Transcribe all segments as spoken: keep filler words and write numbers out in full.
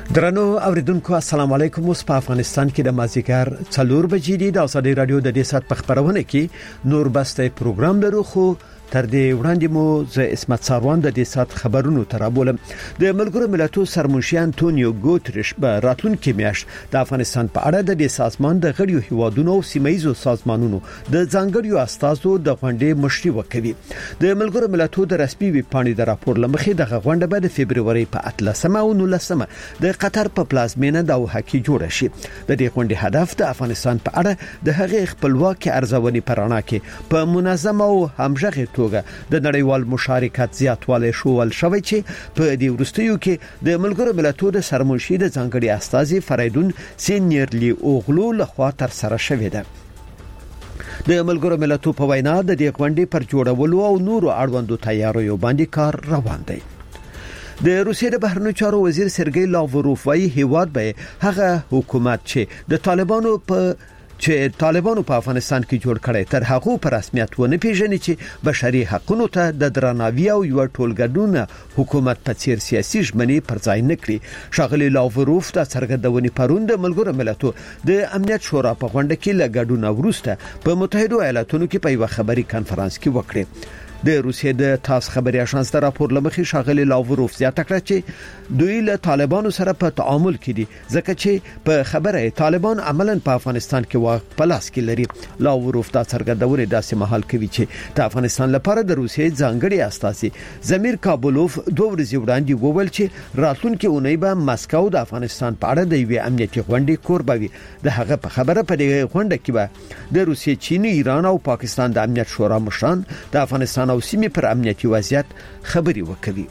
درنو اوریدونکو السلام علیکم. اوس په افغانستان کې د مازیګر څلور بجې دي. د ازادي رادیو د دې سات په خبرونه کې نور بسته پروګرام لرو، خو تر دې وړاندې مو ز اسمت ساروان د دې سات خبرونو ترابولم. د ملګرو ملتونو سرمنشي انټونیو ګوتریش په راتلونکي میاشت د افغانستان په اړه د دې سازمان د غړیو هیوادونو او سیمایي سازمانونو د ځانګړیو استازو د غونډې مشري وکوي. د ملګرو ملتونو د رسمي ویب پاڼې د راپور لمخې د غونډه به د فبرवरी په اتلسمه او نولسمه د قطر په پلازمینه د وحکی جوړ شي. د دې غونډې هدف د افغانستان په اړه د هغې خپلواکي ارزونې پرانا کې په منظمه او همغږي د نړیوال مشارکت زیاتوالی شوول شوی چې په دې ورستیو کې د ملګرو ملتونو د سرمنشي د ځانګړي استازي فریدون سینیرلی اوغلو لخوا تر سره شوې ده. د ملګرو ملتونو په وینا د دې غونډې پر جوړولو او نورو اړوندو تیاریو باندې کار روان دی. د روسیې د بهرنیو چارو وزیر سرګی لاوروف وايي هیواد به هغه حکومت چې د طالبانو په چې طالبانو په افغانستان کې جوړ کړي تر هغه په رسمیت ونه پیژني چې بشري حقوقو ته د درناوي او یو ټولګډون حکومت په څیر سیاسي ژمنې پر ځای نه کړي. شاغلي لاوروف د څرګندونې پروند د ملګرو ملتونو د امنیت شورا په غونډه کې لګډون وروسته په متحده ایالاتونو کې په یو خبري کانفرنس کې وکړي. د روسیې د تاس خبري اژانس د راپور لمخې شاغلي لاوروف زیاته کړه چې دوی له طالبانو سره په تعامل کې دي ځکه چې په خبره طالبان عملاً په افغانستان کې واک په لاس کې لري. لاوروف دا څرګندونه داسې مهال کوي چې د افغانستان لپاره د روسیې ځانګړي استازي زمیر کابولوف دوه ورځې وړاندې وویل چې راتلونکي اونۍ به مسکو د افغانستان په اړه د یوې امنیتي غونډې کوربوي. د هغه په خبره په دې غونډه کې به د روسیې، چین، ایران او پاکستان د امنیت شورا مشران د افغانستان او سیمې پر امنیتي وضعیت خبري وکړي.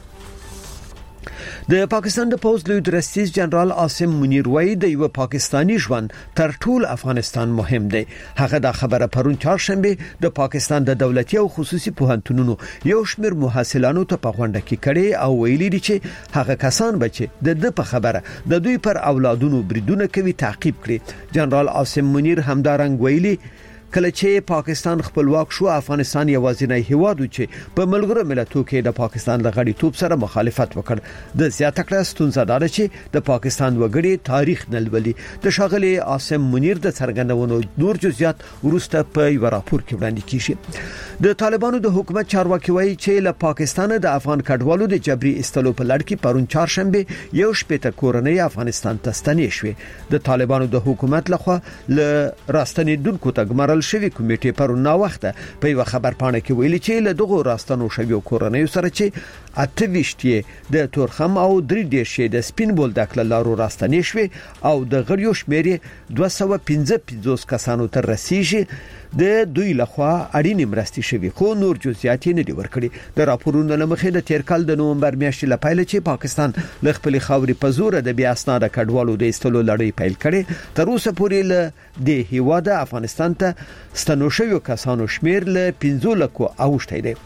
د پاکستان د پوز لوی درستیز جنرال عاصم منیر وایي د یو پاکستانی ژوند تر ټول افغانستان مهم دی. هغه د خبره پرون چهارشنبه د پاکستان د دولتي او خصوصي پوهنتونونو یو شمېر محصلانو ته په غونډه کې کړي او ویلي دي چې هغه کسان به چې د د په خبره د دوی پر اولادونو بریدونه کوي تعقیب کړي. جنرال عاصم منیر همدارنګ ویلي کله چې پاکستان خپلواک شو افغانستان یوازینی هیواد و چې په ملګرو ملتونو کې د پاکستان د غړیتوب سره مخالفت وکړ. د زیاته کړه ستونزه دا ده چې د پاکستان وګړي تاریخ نه لولي. د شاغلي عاصم منیر د څرګندونو نور جزئیات ورسته په یو راپور کې وړاندې کیږي. د طالبانو د حکومت چارواکي وایي چې له پاکستان د افغان کډوالو د جبري استلو په لړ کې پرون چهارشنبه یو شپږ کورنۍ افغانستان ته ستنې شوې. د طالبانو د حکومت لخوا له راستنیدونکو تګمرل شوی کمیټې پرون نا وخته په یو خبر پاڼه کې ویلي چې له دغه راستنو شوی کورنۍ سره چې اته ویشتي د تورخم او درې دیشې د سپین بولدک لارو راستنې شوی او د غړیو شمېر دوه سوه پنځه پنځوس کسانو ته رسیږي. د دوی لخوا اړینې مرستې شوی خو نور جزئیات نه دي ورکړي. د راپورونو لمخې د تیر کال د نومبر میاشتې لپاره چې پاکستان له خپل خاوري په زور د بیا اسناد کډوالو د استلو لړۍ پیل کړي تر اوسه پورې له د هیواد افغانستان ته ستنو شوی کسانو شمېر له پنځه لکو اوښتی دی.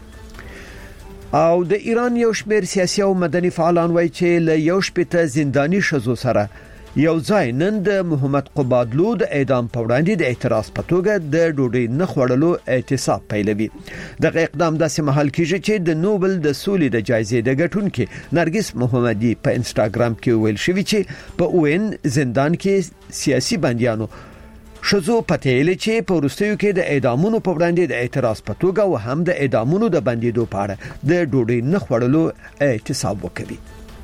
او د ایران یو شمېر سیاسي او مدني فعالان وایي چې له یو شپږ زنداني شذو سره یو ځای نن د محمد قبادلو د اعدام په وړاندې د اعتراض په توګه د ډوډۍ نه خوړلو اعتصاب پیلوي. دغه اقدام داسې مهال کېږي چې د نوبل د سولې د جایزې د ګټونکو نرګس محمدي په انستګرام کې ویل شوی چې په اوین زندان کې سیاسي بنديانو شذو پتهیل چې په ورستیو کې د اعدامونو په وړاندې د اعتراض په توګه او هم د اعدامونو د بندیدو په اړه د ډوډۍ نه خوړلو اعتصاب وکړي.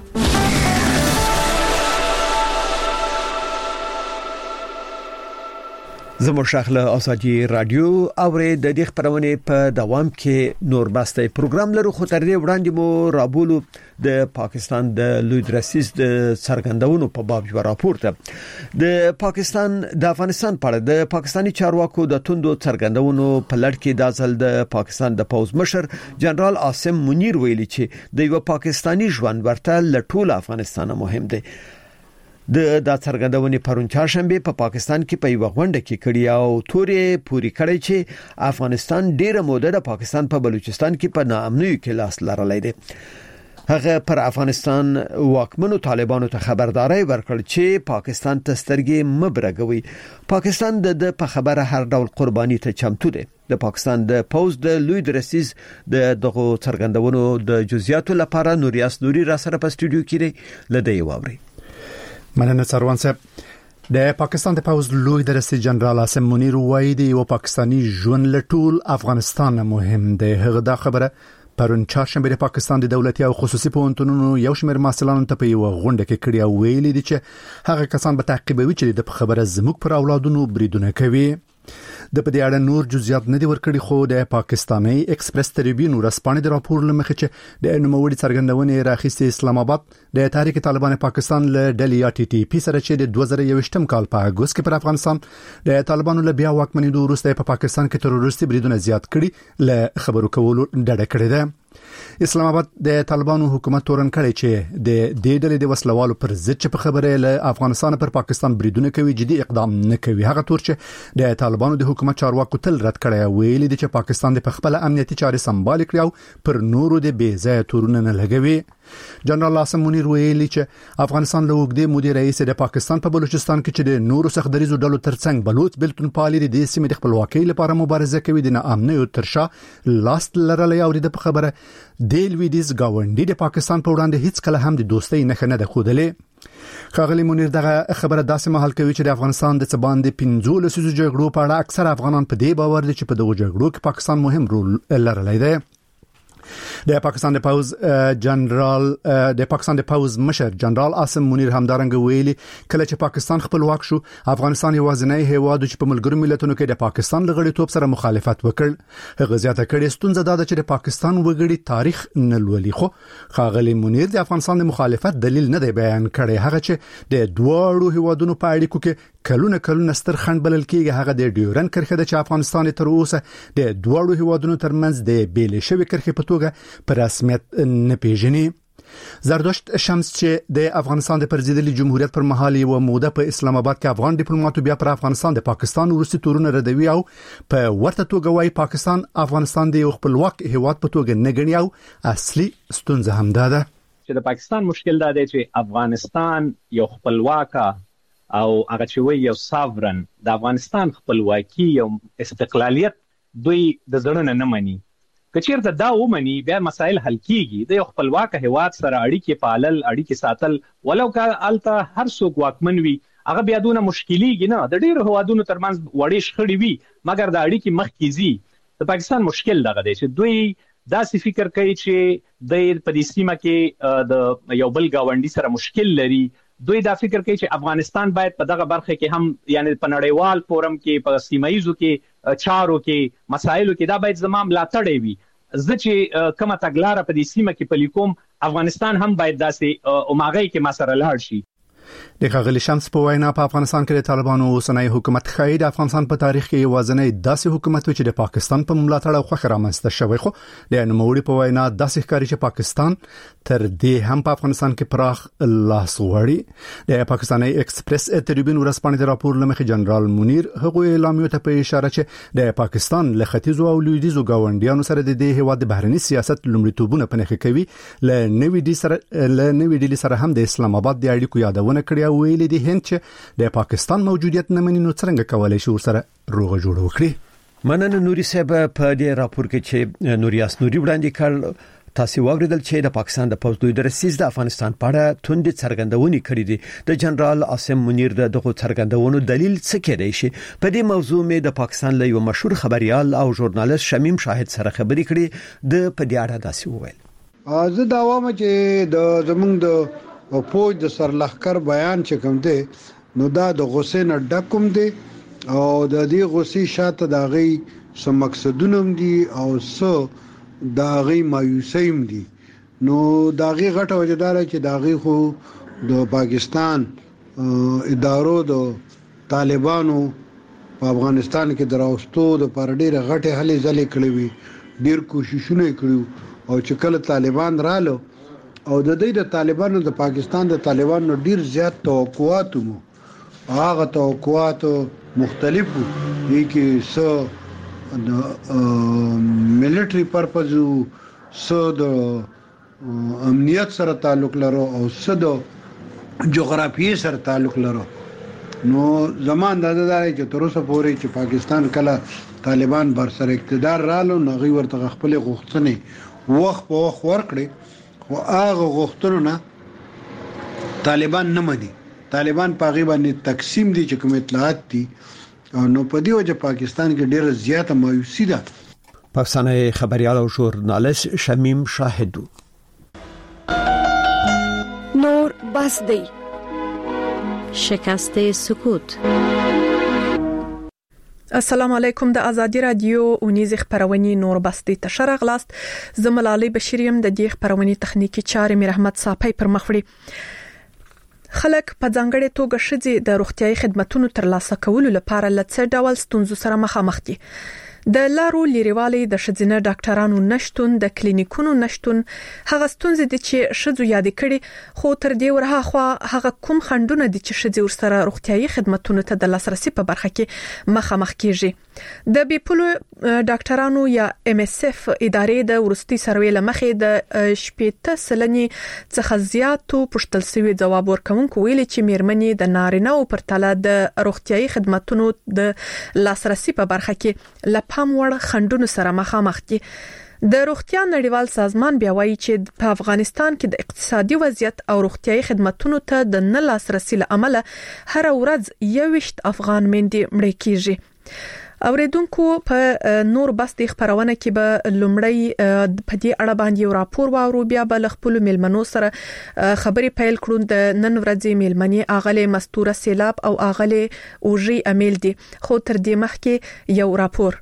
زموږ شغله ازادي رادیو اوري د دې خبرونه په دوام کې نور بسته پروګرام لرو. خو تر دې وړاندې مو رابولو د پاکستان د لوی درسیز د څرګندونو په باب یو راپور ته د پاکستان د افغانستان په اړه د پاکستانی چارواکو د توندو څرګندونو په لړ کې د ځل د پاکستان د پوز مشر جنرال عاصم منیر ویلي چې د یو پاکستانی ژوند ورته له ټول افغانستان مهم دی. د د څرګندونې پرون چهارشنبه په پاکستان کې په یو غونډه کې کړي او تورې پوری کړي چې افغانستان ډیره موده د پاکستان په بلوچستان کې په ناامنۍ کې لاس لرلای دی. هغه پر افغانستان واکمنو طالبانو ته خبرداري ورکړ چې پاکستان ته سترګې مبرګوي. پاکستان د په خبره هر ډول قرباني ته چمتو دی. د پاکستان د پوز د لوی درسیز د دغه څرګندونو د جزئیاتو لپاره نوریاس نوري را سره په سټوډیو کې لدی ووري. مننه سروان صاحب. د پاکستان د پوز لوی درسي جنرال عاصم منیر وایي دی او پاکستانی ژوند لټول افغانستان مهم دی. هغه دا خبره پرون چهارشنبه د پاکستان د دولتي او خصوصي پوهنتونونو یو شمېر محصلانو ته په یو غونډه کې کړی او ویلي دي چې هغه کسان به تعقیبوي چې د خبره زموږ پر اولادونو بریدونه کوي. د په دې اړه نور جزئیات نه دي ورکړي، خو د پاکستاني ایکسپریس ټریبیون ورسپانې د راپور لمخې چې د نوموړي څرګندونې راخیستې اسلام آباد د تحریک طالبان پاکستان له ډلې ټي ټي پی سره چې د دوه زره یوویشتم کال په اگست کې پر افغانستان د طالبانو له بیا واکمنۍ وروسته په پاکستان کې تروریستي بریدونه زیات کړي له خبرو کولو ډډه کړې ده. اسلام آباد د طالبانو حکومت تورن کړی چې د دې ډلې د وسلوالو پر ضد چې په خبره له افغانستان پر پاکستان بریدونه کوي جدي اقدام نه کوي. هغه تور چې د طالبانو د حکومت چارواکو تل رد کړی ویلي دي چې پاکستان د خپل امنیتي چارې سمبال کړي او پر نورو د بې ځای تورونه نه لګوي. جنرال عاصم منیر ویلي چې افغانستان له وګړي مدیر رئیس د پاکستان په بلوچستان کې چې د نورو سختدریزو ډلو ترڅنګ بلوچ بلتون پالي د سیمې د خپلواکۍ لپاره مبارزه کوي د ناامنۍ او ترشا لاست لرلې او د خبره د لویدیز گاونډي د پاکستان په وړاندې هیڅ کله هم د دوستۍ نه نه ده خودلې. خاغلی منیر دغه خبره داسې مهال کوي چې د افغانستان د څبان د پنځو لسیزو جګړو په اړه اکثر افغانان په دې باور دي چې په دغه جګړو کې پاکستان مهم رول لرلی دی. د پاکستان د پوز جنرال د پاکستان د پوز مشر جنرال عاصم منیر همدارنګ ویلي کله چې پاکستان خپلواک شو افغانستان یوازینی هیواد چې په ملګرو ملتونو کې د پاکستان لغړیتوب سره مخالفت وکړ. هغه زیاته کړې ستونزه دا ده چې د پاکستان وګړي تاریخ نه لولي. خو خاغلی منیر د افغانستان د مخالفت دلیل نه دی بیان کړی. هغه چې د دوه هیوادونو په اړیکو کې کلونه کلونه ستر خند بلل کېږي هغه د ډیورن کرښه د چې افغانستان تر اوسه د دوه هیوادونو ترمنځ د بیلې شوی کرښې په توګه پر رسمیت نه پیژني. زردشت شمس چې د افغانستان د پرزیدلي جمهوریت پر مهال یو موده په اسلام آباد کې افغان ډیپلوماټو بیا پر افغانستان د پاکستان ورسته تورونه ردوي او په ورته توګه وايي پاکستان افغانستان د یو خپلواک هیواد په توګه نه ګڼي او اصلي ستونزه هم ده چې د پاکستان مشکل دا دی چې افغانستان یو خپلواک او هغه چې وی یو ساورن د افغانستان خپلواکي او استقلالیت دوی د ځړنه نه مني. کچیرته دا ومني بیا مسائل حل کیږي. د یو خپلواک هیواد سره اړیکې پالل اړیکې ساتل ولو که الته هر څوک واکمن وي هغه بیا دونه مشکلیږي نه. د ډیرو هوادونو ترمنځ وړې شخړې وي مګر د اړیکې مخکې ځي. د پاکستان مشکل دغه دی چې دوی داسې فکر کوي چې د په دې سیمه کې د یو بل گاونډي سره مشکل لري. دوی دا فکر کوي چې افغانستان باید په دغه برخه کې هم یعنی په نړیوال فورم کې په سیمایزو کې چارو کې مسایلو کې دا باید زمام ملاتړ وي. زه چې کومه تګلاره په دې سیمه کې پلي کوم افغانستان هم باید داسې اوماغې کې ما سره لاړ شي. د خاغلی شمس په وینا په افغانستان کې د طالبانو اوسنۍ حکومت خای د افغانستان په تاریخ کې یوازینی داسې حکومت و چې د پاکستان په ملاتړ او خوښ رامنځته شوی. خو د نوموړي په وینا داسې ښکاري چې پاکستان تر دې هم په افغانستان کې پراخ لاس وړي. د پاکستاني ایکسپریس ټریبیون ورسپانې د راپور لمخې جنرال منیر هغه اعلامیه ته په اشاره چې د پاکستان له ختیځو او لویدیځو گاونډیانو سره د دې هیواد د بهرنی سیاست لومړیتوبونه پنهخ کوي. له نوې ډی سره له نوې ډیلی سره هم د اسلام آباد د اړیکو یادونه کړې او ویلي دي هند چې د پاکستان موجودیت نه مني نو څنګه کولای شي ورسره روغه جوړه وکړي. مننه نوري صاحب. په دې راپور کې چې نوریاس نوري وړاندې کړ تاسو واوریدل چې د پاکستان د پوز دوی درسیز د افغانستان په اړه توند څرګندونې کړې دي. د جنرال عاصم منیر دغه څرګندونو دلیل څه کېدای شي؟ په دې موضوع مې د پاکستان له یو مشهور خبريال او ژورنالیست شمیم شاهد سره خبرې کړې. د په دې اړه داسې وویل زه دا وایم چې د زمونږ د او پوج د سرلخر بیان چې کوم دی نو دا د غصې نه ډکوم دی او د دې غصې شاته د غي سم مقصدونه دي او څه د غي مایوسۍ دي. نو د غي غټه وجدار چې د غي خو د پاکستان ادارو د طالبانو په افغانستان کې دراوستو د پر ډیره غټه هلې ځلې کړې وي ډیر کوششونه کړو او چې کله طالبان رالو او د دې د طالبانو د پاکستان د طالبانو ډیر زیات توقعات مو هغه توقعات مختلف دي کې څه د ملټری پرپز څه د امنیت سره تعلق لرو او څه د جغرافیې سره تعلق لرو. نو زمان دا دا چې تر اوسه پورې چې پاکستان کله طالبان بر سر اقتدار رالو نو غي ورته خپل غوښتنې وخت په وخت ورکړي او هغه غوښتنه طالبان نه مدي طالبان په غیبه باندې تقسیم دي چې کوم اطلاعات دي نو په دې وجه پاکستان کې ډېر زیاته مایوسی ده. پاکستاني خبريال او ژورنالیست شمیم شاهدو. نور بس دی شکست سکوت. السلام علیکم. د ازادي رادیو اونیز خبرونې نور بستی تشر غلاست زملالي بشریم د دې خبرونې تخنیکی چارې مې رحمت صاحب پر مخوري. خلک په ځانګړې توګه شذې د روغتيایي خدماتو ترلاسه کولو لپاره لڅ ډول ستونزو سره مخامخ دي. د لارو لیریوالي د شذینه ډاکټرانو نشټون د کلینیکونو نشټون هغه ستونزې دي چې شذو یاد کړي خو تر دې ورها خو هغه کوم خندونه دي چې شذې ورسره روغتيایي خدماتو ته د لاسرسي په برخه کې مخامخ کیږي. د بیپولو ډاکټرانو یا ام اس اف ادارې د ورستي سروې لمخې د شپېته سلنې څخه زیاتو پښتل سوي جواب ورکونکو ویلي چې میرمنې د نارینه او پرتله د روغتيایي خدماتو د لاسرسي په برخه کې لپام وړ خندونو سره مخامخ دي. د روغتیا نړیوال سازمان بیا وایي چې په افغانستان کې د اقتصادي وضعیت او روغتيایي خدماتو ته د نه لاسرسي لامل هر ورځ یوشت افغان مندي مړ کیږي. اوریدونکو په نور بس د خبرونه کې به لومړی په دې اړه باندې یو راپور واورو بیا به خپل ملمنو سره خبري پیل کړو. د نن ورځې ملمنې اغله مستوره سیلاب او اغله اوجي امیل دي خو تر دې مخکې یو راپور.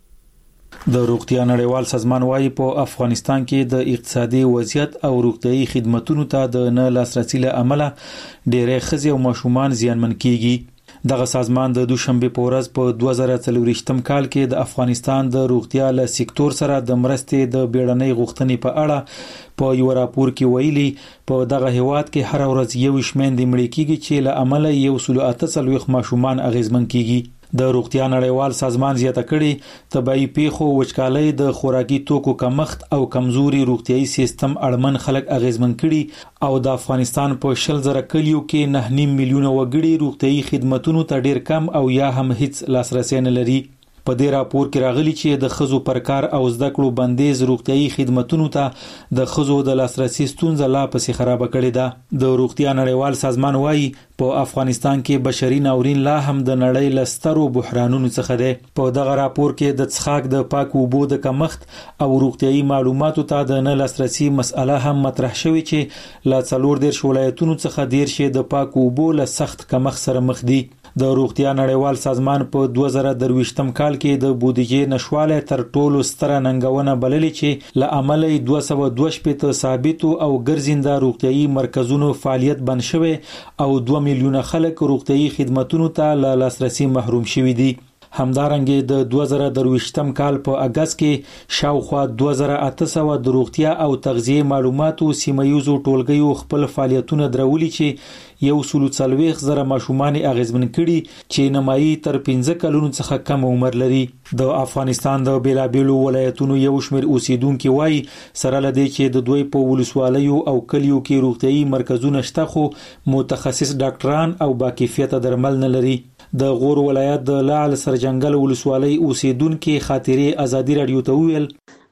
د روغتیا نړیوال سازمان وايي په افغانستان کې د اقتصادي وضعیت او روغتيایي خدماتو ته د نه لاسرسي له امله ډېرې ښځې او ماشومان زیانمن کیږي. دغه سازمان د دوشنبه په ورځ په دوه زره څلوېښتم کال کې د افغانستان د روغتیا له سکتور سره د مرستې د بیړنۍ غوښتنې په اړه په یو راپور کې ویلي په دغه هیواد کې هر ورځ یو شمېر مړي کیږي چې له عمله یو سل اته څلوېښت ماشومان اغیزمن کیږي. د روغتیا نړیوال سازمان زیاته کړي طبي پیښو وچکالۍ د خوراکي توکو کمښت او کمزوري روغتيایي سیستم اړمن خلک اغیزمن کړي او د افغانستان په شل زره کلیو کې نه نیم میلیونه وګړي روغتيایي خدماتو ته ډیر کم او یا هم هیڅ لاسرسي نه لري. په دې راپور کې راغلي چې د خزو پر کار او زده کړو بندیز روغتيایي خدماتو ته د خزو د لاسرسي ستونزه لا پسې خراب کړې ده. د روغتیا نړیوال سازمان وايي په افغانستان کې بشري ناورین لا هم د نړۍ لسترو بحرانونو څخه دی. په دغه راپور کې د څښاک د پاک اوبو د کمښت او روغتيایي معلوماتو ته د نه لاسرسي مسأله هم مطرح شوې چې لا څلور ډیر ولایتونو څخه ډیر شي د پاک اوبو له سخت کمښت سره مخ دي. د روغتیا نړیوال سازمان په دوه زره درویشتم کال کې د بودیجې نشواله تر ټولو ستره ننګونه بللې چې له عمله دوه سوه دوه شپېته ثابتو او ګرځنده روغتيایي مرکزونو فعالیت بند شوی او دوه میلیونه خلک روغتيایي خدماتو ته له لاسرسي محروم شوي دي. همدارنګه د دوه زره درویشتم کال په اگست کې شاوخوا دوه زره اته سوه د روغتیا او تغذیه معلوماتو سیمایوزو ټولګیو خپل فعالیتونه درولي چې یو سل څلوېښت زره ماشومان اغیزمن کړي چې نمایي تر پنځه کلونو څخه کم عمر لري. د افغانستان د بیلابیلو ولایتونو یو شمېر اوسیدونکو وایي سره لدی چې د دوی په ولسوالیو او کلیو کې روغتيایي مرکزونه شته خو متخصص ډاکټران او باکیفیت درمل نه لري. د غور ولایت د لعل سرجنگل ولسوالۍ اوسیدونکو خاطرې ازادي رادیو ته ویل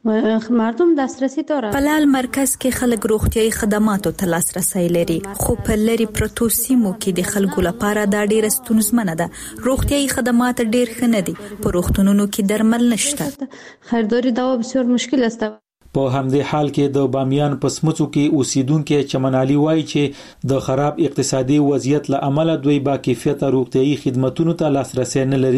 مردم دسترسی داره. په لعل مرکز کې خلک روغتيایي خدماتو ته لاسرسي لري خو په لری پروتو سیمو کې د خلکو لپاره دا ډیره ستونزمنه ده. روغتيایي خدمات ډیر ښه نه دي. په روغتونونو کې درمل نشته. خریداري دوا بسیار مشکل است. په همدې حال کې د بامیان په سمڅو کې اوسیدونکو چمنالي وایي چې د خراب اقتصادي وضعیت له امله دوی با کیفیت روغتيایي خدماتو ته لاسرسي نه لري.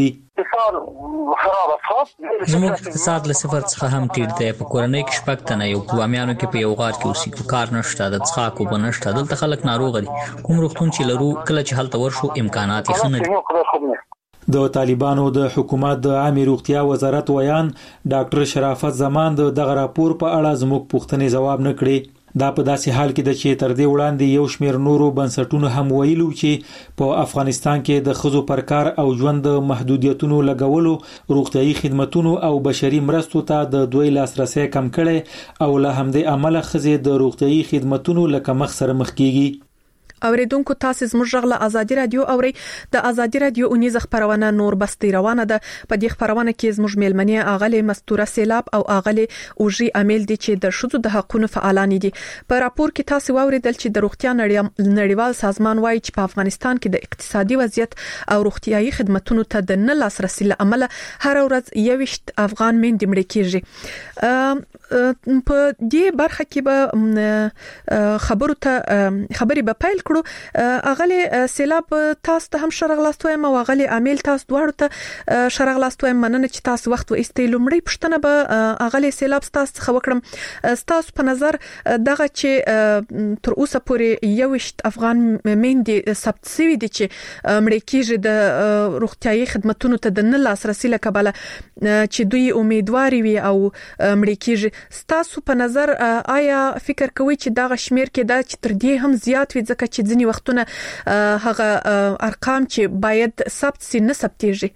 زموږ اقتصاد له صفر څخه هم ټیټ دی. په کورنۍ کې شپږ تنه یو بامیانو کې په یو غار کې اوسېږو. کار نشته، د څښاک اوبه نشته. دلته خلک ناروغ دي. کوم روغتون چې لرو کله چې هلته ورشو امکانات یې ښه نه دي. د طالبانو د حکومت د عامه روغتیا وزارت ویان ډاکټر شرافت زمان د دغه راپور په اړه زموږ پوښتنې جواب نه کړي. دا په داسې حال کې د چې تر دې وړاندې یو شمېر نورو بنسټونو هم ویلو چې په افغانستان کې د ښځو پر کار او ژوند د محدودیتونو لګولو روغتيایي خدماتو او بشري مرستو ته د دوی لاسرسي کم کړي او له همدې عمله ښځې د روغتيایي خدماتو لکه مخ سره مخ کیږي. اوریدونکو تاسو زموږ غږ ازادي رادیو اوري د ازادي رادیو اونیز خبرونه نور بستي روانه ده. په دې خبرونه کې زموږ میلمنې اغلي مستوره سیلاب او اغلي اوجي امیل دي چې د شذو د حقوقو فعالان دي. په راپور کې تاسو واوریدل چې د روغتیا نړیوال سازمان وايي چې په افغانستان کې د اقتصادي وضعیت او روغتيایي خدماتو ته د نه لاسرسي لامل هر ورځ یوشت افغان میندې مړ کیږي. په دې برخه کې به خبرو ته خبري به پیل کړو. اغلی سیلاب تاسو ته هم شرغلاستوي ما اغلی امیل تاسو دواړو ته شرغلاستوي مننه چې تاسو وخت و استیلومړي پښتنه به اغلی سیلاب تاسو خو وکړم. تاسو په نظر دغه چې تر اوسه پورې یوشت افغان میندې ثبت شوي دي چې مړ کیږي د روغتيایي خدماتو ته د نه لاسرسي لکبله چې دوی امیدواري وي او مړ کیږي. تاسو په نظر آیا فکر کوئ چې دغه شمیر کې دا چې تر دې هم زیات وي ځکه چې ځینی وختونه هغه ارقام چې باید ثبت سي نه ثبتيږي؟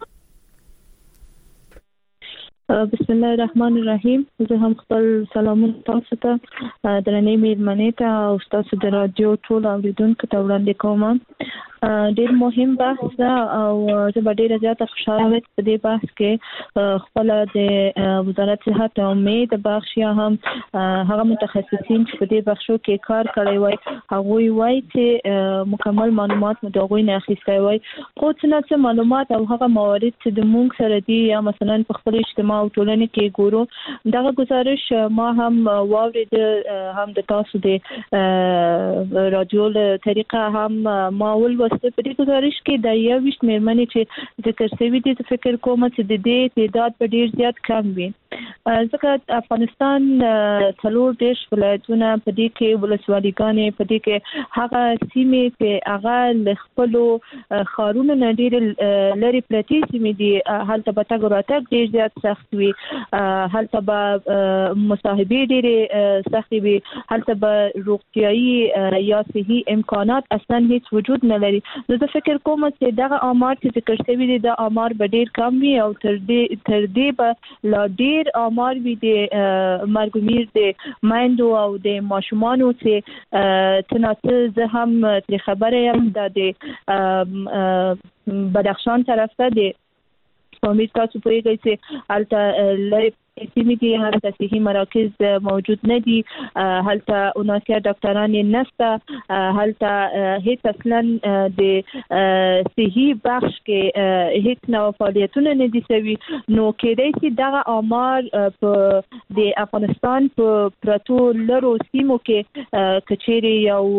بسم الله الرحمن الرحیم. زه هم خپل سلامونه تاسو ته درنې میرمنې ته او تاسو د رادیو ټول اوریدونکو ته وړاندې کوم. ډېر مهم بحث ده او زه به ډېر زیات خوشاله وم په دې بحث کې خپل د وزارت صحت او امید بخش یا هم هغه متخصصین چې په دې بخشو کې کار کړی وای هغه وایي چې مکمل معلومات مو دغوی نه اخیستای وای خو څنګه معلومات او هغه موارد چې د مونږ سره دي یا مثلا په خپل اجتماع او ټولنې کې ګورو دغه گزارش ما هم واورید هم د تاسو د رادیو له طریقه هم ما ول په دې گزارش کې د یو وشت مېرمنې چې ذکر شوی دي فکر کوم چې د دې تعداد په ډیر زیات کم وي ځکه افغانستان څلور دیش ولایتونه په دې کې ولسوالیګانې په دې کې هغه سیمې چې هغه خپل خارونه نه ډیر لري پرتی سیمې دي هلته به تاسو راتګ ډیر زیات سخت وي هلته به مصاحبه ډیر سخت وي هلته به روغتيایي یا صحي امکانات اصلا هیڅ وجود نه لري. نو زه فکر کوم چې دغه آمار چې ذکر شوی دي د آمار به ډیر کم وي او تر دې تر دې به لا ډیر آمار وي د مرګومیر د مایندو او د ماشومانو چې تناسب زه هم تر خبره یم د بدخشان طرف ته د امید تاسو پوهیږئ چې هلته لري سیمې کې هلته صحي مراکز موجود نه دي هلته اوناسیا ډاکټران نشته هلته هیڅ اصلا د صحي بخش کې هیڅ نو فعالیتونه نه دي شوي نو کېدای شي دغه آمار په د افغانستان په پراتو لرو سیمو کې کچېری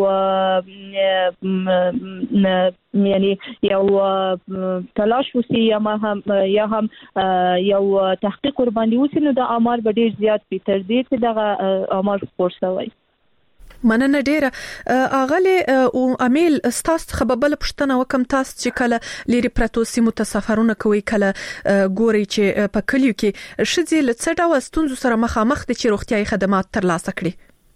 یو یعنی یو تلاش وسی یا هم یا هم یو تحقیق قرباني وسی نو د آمار به ډیر زیات وي تر دې چې دغه آمار خورسوي. مننه ډیره اغلی او امیل استاست خبربل پښتنه وکم تاسو چې کله لري پرتو سیمو ته سفرونه کوي کله ګوري چې په کلیو کې شذې لڅ ډول ستونزو سره مخامخ دي چې روغتيایي خدمات ترلاسه کړي.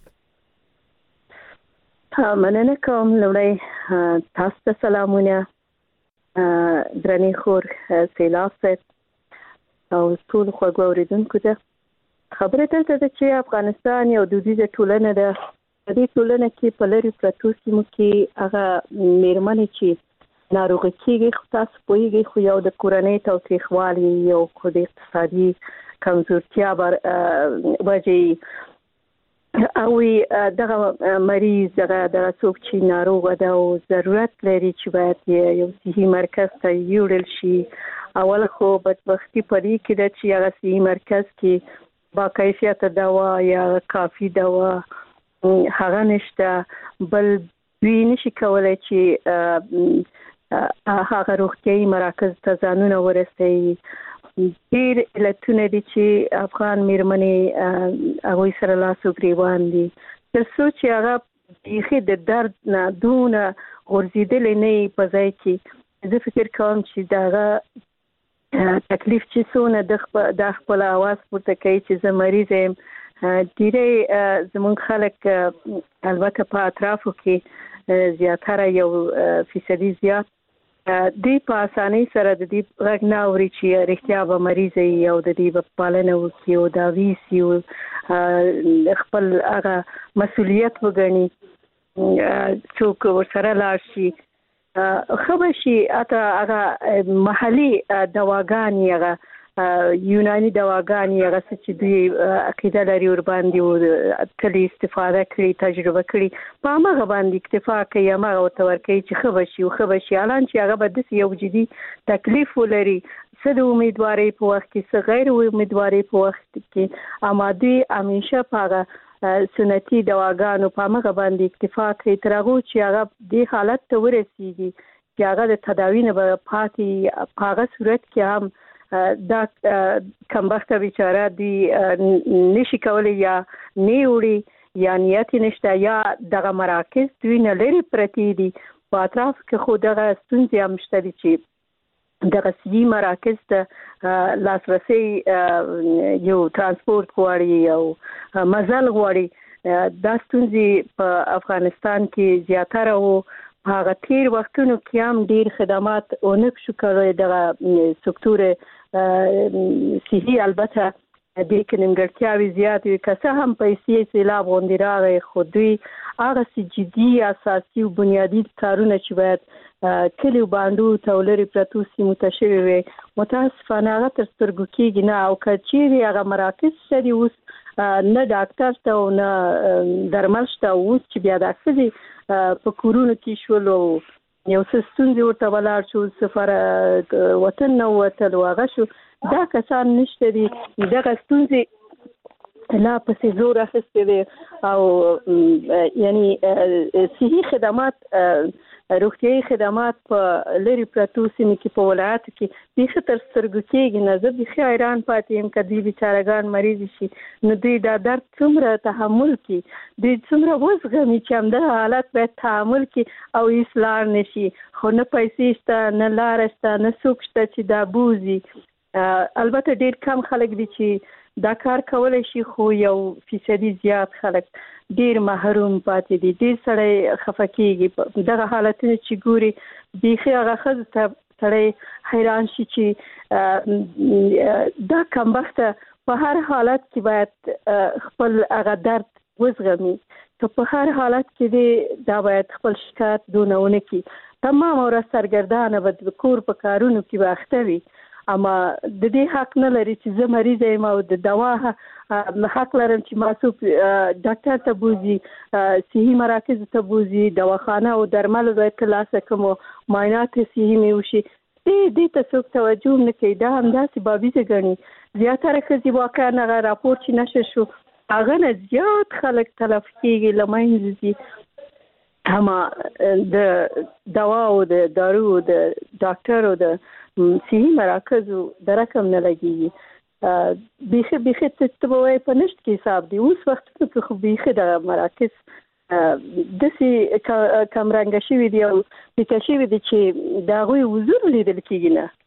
مننه کوم لوړی تاسو ته سلامونه درنې خور سیلاب صاحب او ټول خوږ اوریدونکو ته خبره ته چې افغانستان یو دودیزه ټولنه ده د دې ټولنه کې په لري پرتو سیمو کې هغه میرمنې چې ناروغ کېږي خو تاسو پوهیږئ خو یو د کورنۍ توثیقوالي یو خو د اقتصادي کمزورتیا بر وجې او دغه مریض دغه د څوک چې ناروغ ده او ضرورت لري چې باید یو صحي مرکز ته یوړل شي اول خو بدبختی پرې کې ده چې هغه صحي مرکز کې با کیفیت دوا یا کافي دوا هغه نشته بل دوی نشي کولای چې هغه روغتيایي مراکز ته ځانونه ورسوي. ډیر علتونه دي چې افغان میرمنې هغه سره لاس وګریوان دي تر څو چې هغه بیخي د درد نه دونه غورځېدل نه په ځای کې زه فکر کوم چې داغه تکلیف چې څونه د د خپل आवाज پورته کوي چې زه مریض یم ډیره زمونږ خلک البته په اطرافو کې زیاتره یو فیصدي زیات دی په اسانۍ سره د دې غږ نه اوري چې رښتیا به مریض وي او د دې په پالنه وکړي او دا ویسي خپل هغه مسؤلیت وګڼي څوک ورسره لاړ شي خبر شي اته هغه محلي دواګانې هغه یوناني دواګانې هغه چې دوی عقیده لري ور باندې تل استفاده کړي تجربه کړي په هغه باندې اکتفا کوي هغه ورته ورکوي چې خبر شي او خبر شي الان چې هغه به د یو جدي تکلیف ولري څه د امیدواري په وخت کې څه غیر امیدواري په وخت کې اماده همیشه په سنتي دواګانو په هغه باندې اکتفا کوي تر هغه چې هغه د حالت ته ورسیږي چې هغه د تداوی نه پاتې په هغه صورت کې هم دا کمبخته بیچاره دی نشي کولای یا نیوړي یا نیت نشته یا دغه مراکز دوی نه لري پرتی دي په اطراف کې خو دغه ستونزې هم شته دي چې دغه سي مراکز ته لاسرسي یو ترانسپورت غواړي او مزل غواړي دا ستونزې په افغانستان کې زیاتره وو هغه تیر وختونو کې هم ډیر خدمات اونک شو کړی دغه سکتور صحي البته د کې نیمګړتیاوې زیات وي که څه هم پیسې سیلاب غوندې راغی خو دوی هغه سي جدي اساسي او بنیادي کارونه چې باید کلی باندې تولري پرتو سیمو ته شوی وي متاسفانه هغه تر سترګو کېږي نه او کچېري هغه مراکز شدي اوس نه ډاکټر ته او نه درمل شته اوس چې بیا د ښځې په کورونو کې شول او یو څه ستونزې ورته ولاړ شو سفر وطن نه وتل هغه شو دا کسان نشته دي دغه ستونزې لا پسې زور اخیستی دی او یعنی صحي خدمات روغتیايي خدمات په لري پرتو سیمو کې په ولایت کې بیخي تر سترګو کېږي نه زه بیخي حیران پاتې یم که دوی بیچارهګان مریض شي نو دوی دا درد څومره تحمل کړي دوی څومره وزغمي چې همدغه حالت باید تحمل کړي او هېڅ لار نه شي خو نه پیسې شته نه لاره شته نه څوک شته چې دا بوزي البته ډېر کم خلک دي چې دا کار کولی شي خو یو فیصدي زیات خلک ډیر محروم پاتې دي ډیر سړی خفه کېږي دغه حالتونه چې ګوري بیخي هغه ښځو ته سړی حیران شي چې دا کمبخته په هر حالت کې باید خپل هغه درد وزغمي که په هر حالت کې دی دا باید خپل شکایت دونه ونه کړي تمام ورځ سرګردانه به د کور په کارونو کې به اخته وي اما د دې حق نه لري چې زه مریض یم او د دوا حق لرم چې ماسوب ډاکټر ته بوزي صحي مراکز ته بوزي دواخانه او درمل باید ترلاسه کوم معاینات صحي مې وشي دې دې ته څوک توجه نه کوي دا همداسې بابیزه ګڼي زیاتره ښځې واقعا هغه راپور چې نشر شو هغه نه زیات خلک تلف کېږي له منځه ځي هم د دوا او د دارو د ډاکټر او د صحي مراکزو د رقم نه لګېږي بیخي بیخي ته به وایې په نشت کې حساب دی اوس وختونو کې خو بیخي دغه مراکز داسې کمرنګه شوي دي او پیکه شوي دي چې د هغوی حضور لیدل کېږي نه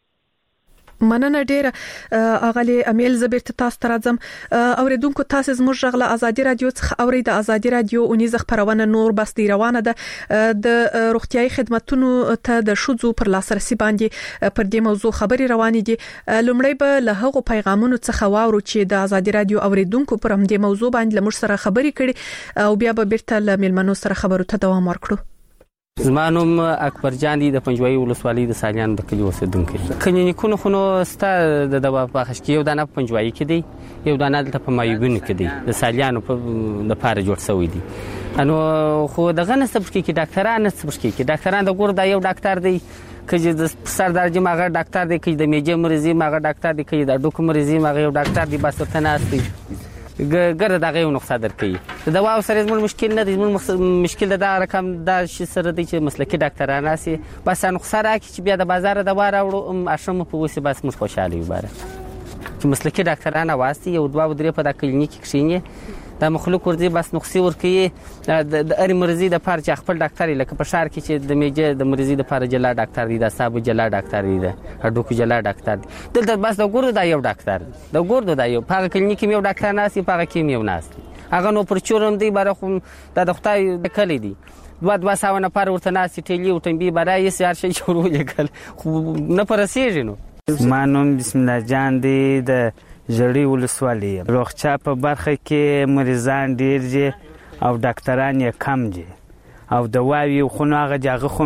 مننه ډیره اغلی امیل زبرت تاسو ته راځم اوریدونکو تاسو زموږ غږ له ازادي رادیو څخه اوري د ازادي رادیو اونیزه خبرونه نور بس دی روانه ده د روغتيایي خدماتو ته د شوزو پر لاسرسي باندې پر دې موضوع خبري روانې دي لومړی به له هغو پیغامونو څخه واورو چې د ازادي رادیو اوریدونکو پر هم دې موضوع باندې لمر سره خبري کړي او بیا به بیرته له ملمنو سره خبرو ته دوام ورکړو زمانوم اکبر جان دی د پنجوایي ولسوالۍ د سالیان د کلی اوسیدونکو کلینیکونو خو نو ستا د دوا پاخش کې یو دانه په پنجوایي کې دی یو دانه د په مایوبین کې دی د سالیانو په د پاره جوړ شوی دی انو خو دغه نه صبر کې ډاکټران نه صبر کې ډاکټران د ګور دا یو ډاکټر دی کله د سردار جماغه ډاکټر دی کله د میجه مریضي ماغه ډاکټر دی کله د ډوک مریضي ماغه یو ډاکټر دی بس ته نه اسي ګره دغه یو نقصه درکې د دوا سره زموږ مشکل نه دی زموږ مشکل دا رقم دا شي سره دی چې مسلکي ډاکټران راسي بس نقصه راکې چې بیا د بازار دوا راوړو اشم په وسی بس موږ خوشاله یو باره چې مسلکي ډاکټران واسي یو دوا ودرې په د کلینیک کې کښینې دا مخلوق ورته بس نقصې ورکې د اړ مرزي د پاره چې خپل ډاکټر لکه په شهر کې چې د میجه د مرزي د پاره جلا ډاکټر دی د صاحب جلا ډاکټر دی د هډوکو جلا ډاکټر دی دلته بس د ګورو دا یو ډاکټر د ګورو دا یو په کلینیک کې یو ډاکټر ناسي په کې یو ناسي هغه نو پر چورم دی باره خو د خدای کلی دی دوا دوا ساونه پر ورته ناسي ټیلی او تنبي برای سیار شي شروع لیکل خو نه پرسیږي نو مانوم بسم الله جان دی د جړی ولسوالۍ روغچا په برخه کې مریضان ډیر دي او ډاکټران یې کم دي او دواوی خو نو هغه دغه خو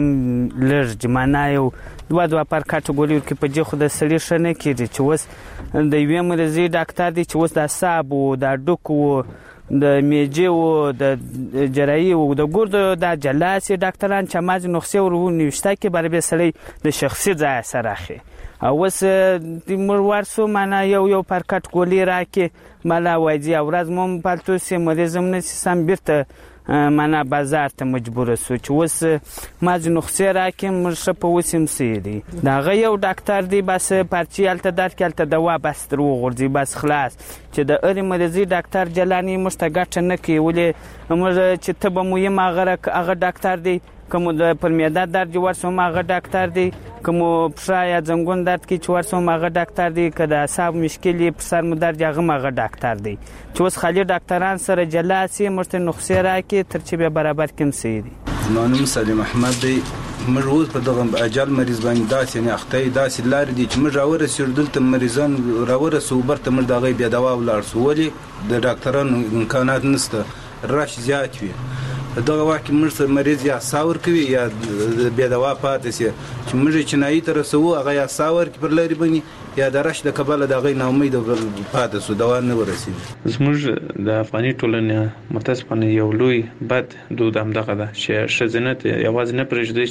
لږ جمانه یو دوه دوه پر کټګوري کې په جخه د سړي شنه کېږي چې وس د یوې مرزي ډاکټر دی چې وس د اعصاب او د ډوکو د میجه او د جراحي او د ګردو د جلاسي ډاکټران چې ماز نسخه ورونیشته کې بر به سړی د شخصي ځای سره اخی او وس د مروارسو معنا یو یو پر کټګوري راکې مالا وایي او راز مم پالتو سي مریضم نه سم بیرته معنا بازار ته مجبور سو چې وس ماز نسخه راکې مرشه په وسیم سيدي دا غ یو ډاکټر دی بس پرچی الته درکلته دوا بس درو غورځي بس خلاص چې د اړ مریضي ډاکټر جلانی مستګټ نه کی ولې موږ چې ته به مو یې ماغره هغه ډاکټر دی کوم د پرمیاده درد ورسوم هغه ډاکټر دی کوم پښایا زنګون درد کی چې ورسوم هغه ډاکټر دی کله اعصاب مشکلې پر سر مو درد هغه هغه ډاکټر دی چې اوس خالي ډاکټران سره جلاسي مرته نسخه راکې تر چې به برابر کم سي دي. نوم سلیم احمد دی. موږ اوس په دغه اجل مریض باندې داسې نه اخته داسې لار دي چې موږ راوړل سر دلته مریضان راوړل سو برته موږ دغه بیا دوا ولر سو ولي د ډاکټرانو امکانات نشته رش زیات وي دغه وخت موږ مریض یا ساور کوي یا بیا دوا پاتې سي چې موږ چنایي تر سو هغه یا ساور کې پر لري بني یا درش د کبل دغه نه امید پاتې سو دوا نه ورسي. زموږ د افغاني ټولنې متاسفانه یو لوی بد دود هم دغه ده چې شزنت یوازې نه پرېږدي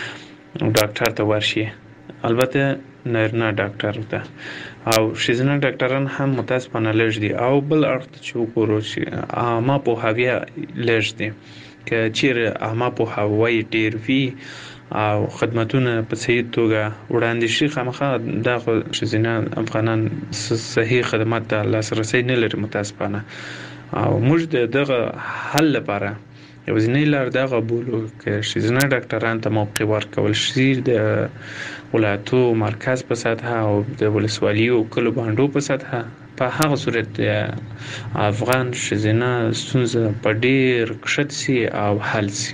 چې ډاکټر ته ورشي البته نارینه ډاکټر ته او شزنه ډاکټران هم متاسفانه لږ دي او بل اړخ چې وګورو چې عامه پوهاوی لږ دي که چیرې عامه پوهاوی ډیر وي او خدماتونه په صحیح توګه وړاندې شي خامخا د شزنه افغانان صحیح خدمات ته لاسرسي نه لري متاسفانه او موږ دغه حل لپاره یو ځینې لار دغه بولو چې شزنه ډاکټران ته موقع ورکول شي د ولایتو مرکز په سطح او د ولسوالیو کلو باندې په سطح په هغه صورت افغان شزنه ستونزه په ډیر کشت سي او حل سي.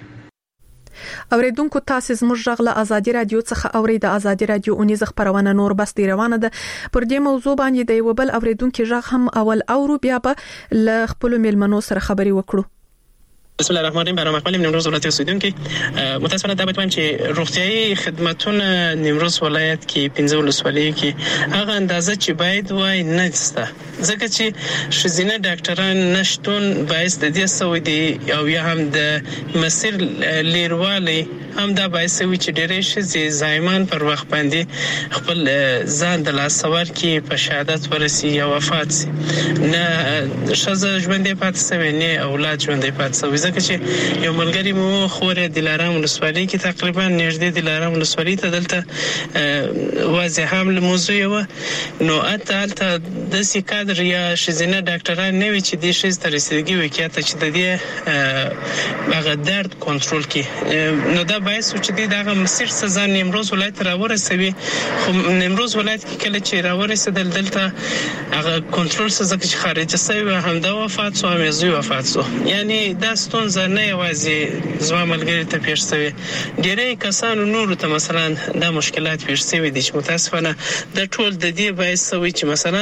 اوریدونکو تاسو زموږ غږ له ازادي رادیو څخه اوري د ازادي رادیو اونیز خبرونه نور بس دی روانه ده پر دې موضوع باندې د یو بل اوریدونکو غږ هم اول اورو بیا به ل خپل میلمنو سره خبري وکړو. بسم الله الرحمن الرحیم. برنامه خپل نیمروز ولایت اوسیدونکو متاسفانه دا باید چې روغتيایي خدماتونه نیمروز ولایت کې پنځه ولسوالۍ کې هغه اندازه چې باید وای نه سته ځکه چې شزینه ډاکټران نشټون باعث د دې سوي دي او یا هم د مسیر لیروالی هم دا باعث وي چې ډېرې شزې زایمان پر وخت باندې خپل ځان د لاسور کې په شهادت ورسي یا وفات سي نه شزه ژوندې پاتې سوي نه اولاد ژوندې پاتې سوي ځکه چې یو ملګری مو خورې د لارام ولسوالۍ کې تقریبا نږدې د لارام ولسوالۍ ته دلته واضح هم موضوع و نو اتلته د سیکادر یا شزینه ډاکټران نه وي چې د شیز تر رسیدګي وکیاته چې د دې هغه درد کنټرول کړي نو دا باعث چې دغه مسیر سزا نیمروز ولایت راورسوي خو نیمروز ولایت کې کله چې راورسېدل دلته هغه کنټرول سزا چې خارج شوی هم دا وفات سو هم زوی وفات سو یعنی دا ستونزه نه یوازې زما ملګری ته پیښ شوی ډېرې کسانو نور ته مثلا دا مشکلات پیښ شوی دي چې متاسفانه د ټول د دې باعث شوی چې مثلا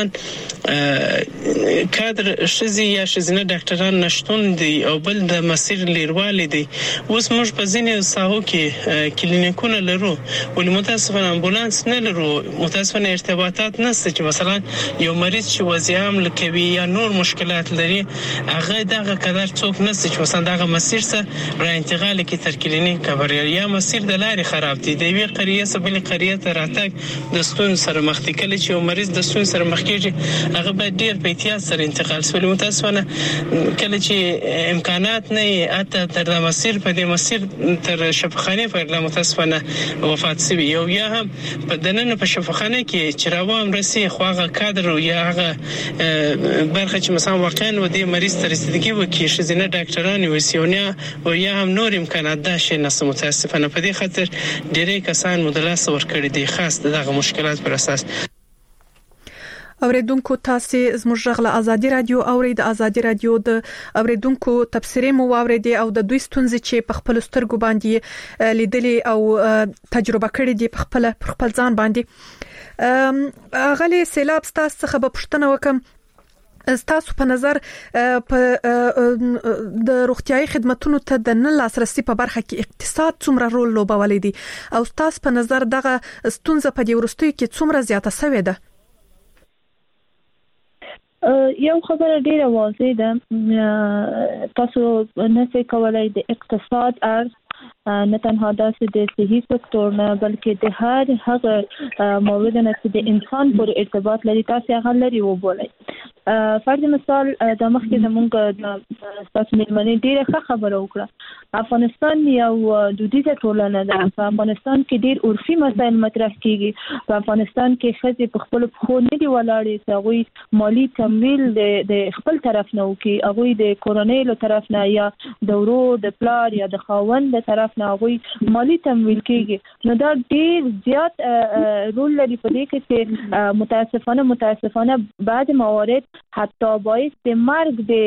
کادر شزي یا شزینه ډاکټران نشټون دي او بل د مسیر لیروالی دي اوس موږ په ځینې ساحو کې کلینیکونه لرو ولې متاسفانه امبولانس نه لرو متاسفانه ارتباطات نشته چې مثلا یو مریض چې وضعیت لکوي یا نور مشکلات لري هغه دغه قدر څوک نشته چې مثلا دغه مسیر سره را انتقال کی تر کلینیک خبر یا مسیر د لارې خراب دي د وی قریه سبل قریه ته راتګ د ستون سره مخ دي کله چې یو مریض د ستون سره مخ کیږي هغه به ډیر په احتیاط سره انتقال شي متاسفانه کله چې امکانات نه اته تر د مسیر په دې مسیر تر شفاخانه پر متاسفانه وفات شوی یو یا هم په دننه په شفاخانه کې چې راوام رسي خواغه کادر یا هغه برخه چې مثلا واقعا و دې مریض تر رسیدګي وکي شزینه ډاکټران وسیونیا او یا هم نور امکانات ده شي نس متاسفانه په دې خاطر ډېرې کسان مدلس ور کړی دي خاص دغه مشکلات پر اساس. اوریدونکو تاسو زموږ غږ له ازادي رادیو اوري د ازادي رادیو د اوریدونکو تبصره مو واوریدي او د دوی ستونزې چې په خپل سترګو باندې لیدلې او تجربه کړې دي په خپل په خپل ځان باندې غلي سیلاب ستاسو څخه په پښتنه وکم تاسو په نظر په د روغتيایي خدماتو ته د نه لاسرسي په برخه کې اقتصاد څومره رول لوبولای دي او تاسو په نظر دغه ستونزه په دې ورستۍ کې څومره زیاته شوې ده؟ یو خبره ډیره واضح ده، تاسو نه څه کولای د اقتصاد ارز نه تنها داسې د صحي سکتور نه بلکې د هر هغه مورد نه چې د انسان پر ارتباط لري تاسو هغه لري وبولئ. فرض مثال د مخکې زمونږ تاسو مېرمنې ډیره ښه خبره وکړه. افغانستان یو دودیزه ټولنه ده. په افغانستان کې ډیر عرفي مسایل مطرح کیږي. په افغانستان کې ښځې په خپل پښو نه دي ولاړې، هغوی مالی تمویل د خپل طرف نه وکړي، هغوی د کورنۍ له طرف نه یا د ورور د پلار یا د خاوند د طرف نه هغوی مالی تمویل کیږي. نو دا ډیر زیات رول لري په دې کې چې متاسفانه متاسفانه بعض موارد حتی باعث د مرګ د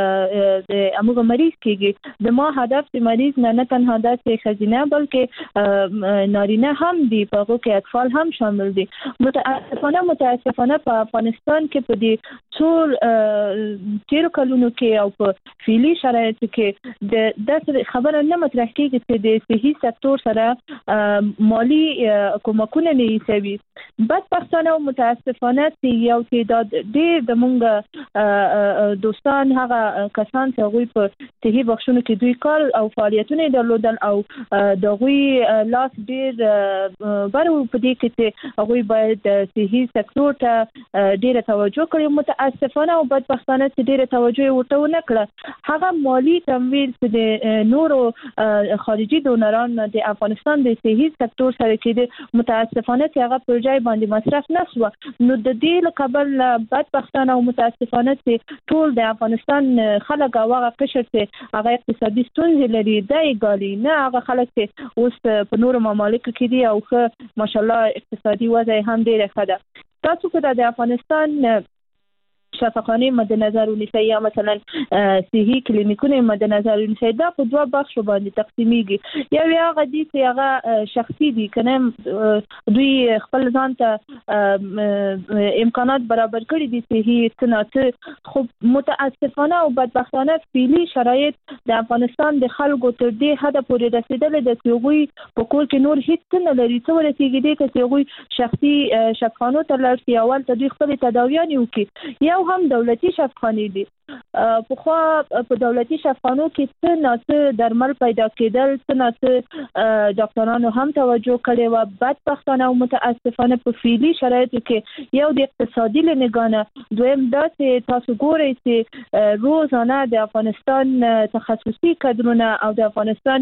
اموږ مریض کیږي. د ما هدف د مریض نه نه تنها داسې ښځینه بلکې نارینه هم دي، په هغو کې اطفال هم شامل دي. متاسفانه متاسفانه په افغانستان کې په دې څو تیرو کلونو کې او په فعلي شرایطو کې د داسې خبره نه مطرح کیږي چې د صحي سکتور سره مالی کومکونه نه یې. بدبختانه او متاسفانه چې یو تعداد ډېر د مونږ دوستان هغه کسان چې هغوی په صحي بخښونو کې دوی کار او فعالیتونه درلودل او د هغوی لاس ډېر بر په دې کې چې هغوی باید صحي سکتور ته ډېره توجه کړي. متاسفانه او بدبختانه چې ډېره توجه ورته ونه کړه. هغه مالی تمویل چې د نورو خارجي دونران د افغانستان د صحي سکتور سره کېده متاسفانه چې هغه پروژې باندې مصرف نشو. نو د دې لقبل بدبختانه او متاسفانه چې ټول د افغانستان خلک هغه قشر چې هغه اقتصادي ستونزې لري دای ګالي، نه هغه خلک چې اوس په نورو ممالکو کې دي او ښه ماشاءالله اقتصادي وضع هم ډیره ښه ده. تاسو که د افغانستان شفاخانه مد نظر ونیسئ یا مثلا صحي کلینیکونه مد نظر ونیسئ، دا په دوه بخشو باندې تقسیمیږي. یو هغه دي چې هغه شخصي دي، کنه دوی خپل ځان ته امکانات برابر کړي دي صحي صنعت. خو متاسفانه او بدبختانه فعلي شرایط د افغانستان د خلکو تر دې حد پورې رسیدلي دي چې هغوی په کور کې نور هیڅ نه لري. څه ورسیږي دي چې هغوی شخصي شفاخانو ته لاړ شي، اول ته دوی خپل تداویانې وکړي. یو هم دولتي شفاخانې دي. پخوا په دولتي شفاخانو کې څه نه څه درمل پیدا کېدل، څه نه څه ډاکټرانو هم توجه کړې وه. بدبختانه او متاسفانه په فعلي شرایطو کې یو د اقتصادي له نګاه نه، دویم دا چې تاسو ګورئ چې روزانه د افغانستان تخصصي کادرونه او د افغانستان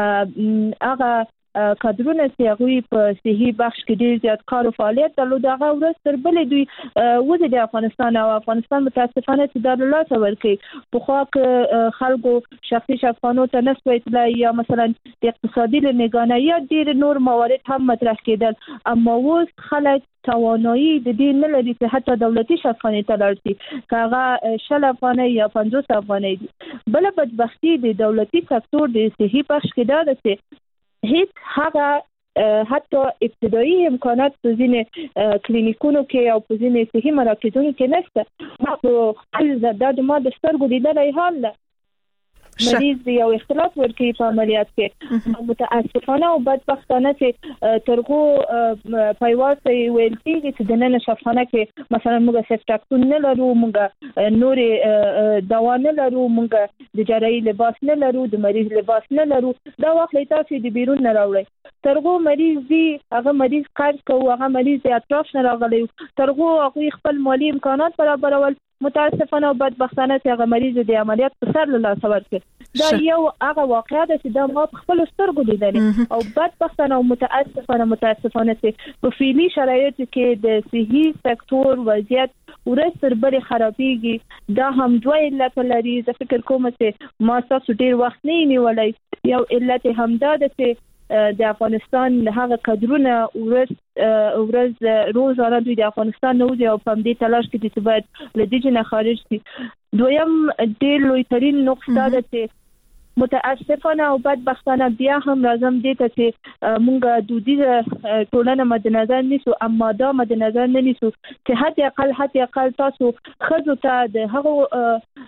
هغه کادرونه چې هغوی په صحي بخش کې ډېر زیات کار او فعالیت درلود، هغه ورځ تر بلې دوی وځي د افغانستان او افغانستان متاسفانه چې دا له لاسه ورکوي. پخوا که خلکو شخصي شفاخانو ته نه سوی تللی یا مثلا د اقتصادي له نګاه نه یا ډېر نور موارد هم مطرح کېدل، اما اوس خلک توانایی د دې نه لري چې حتی دولتي شفاخانې ته لاړ شي، که هغه شل افغانۍ یا پنځوس افغانۍ دي. بله بدبختي د دولتي سکتور د صحي بخش کې دا ده چې هیڅ هغه حتی ابتدایي امکانات په ځینې کلینیکونو کې او په ځینې صحي مراکزونو کې نشته. ما په خپل دا د ما د سترګو لیدلی حال ده. مریض یو اختلاف ورکوي په عملیات کې. متاسفانه او بدبختانه چې ترغو پایواز ته ویل کېږي چې د نن شفاخانه کې مثلا موږ سفټاکسون نه لرو، موږ نورې دوا نه لرو، موږ د جراحي لباس نه لرو، د مریض لباس نه لرو. دا واخلئ تاسو د بیرون نه راوړئ. ترغو مریض دی، هغه مریض قرض کوو، هغه مریض د اطراف نه راغلی، ترغو هغوی خپل مالی امکانات برابرول. متاسفانه او بدبختانه چې هغه مریض د عملیات په سر له لاسه ورکړي. دا یو هغه واقعه ده چې دا ما په خپلو سترګو لیدلې. او بدبختانه او متاسفانه متاسفانه چې په فعلي شرایطو کې د صحي سکتور وضعیت ورځ تر بلې خرابېږي. دا هم دوه علت لري. زه فکر کوم چې ما ستاسو ډېر وخت نه نیولی. یو علت همدا ده چې د افغانستان هغه کادرونه ورځ ورځ روزانه دوی د افغانستان نه وځي او په همدې تلاش کې دي چې باید له دې نه خارج شي. دویم ډېر لوی ترین نقص دا ده چې متاسفانه او بدبختانه بیا هم لازم دي ته چې مونږ دودیزه ټولنه مد نظر نیسو، اما دا مد نظر نه نیسو چې حتی اقل حتی اقل تاسو خزو ته د هغه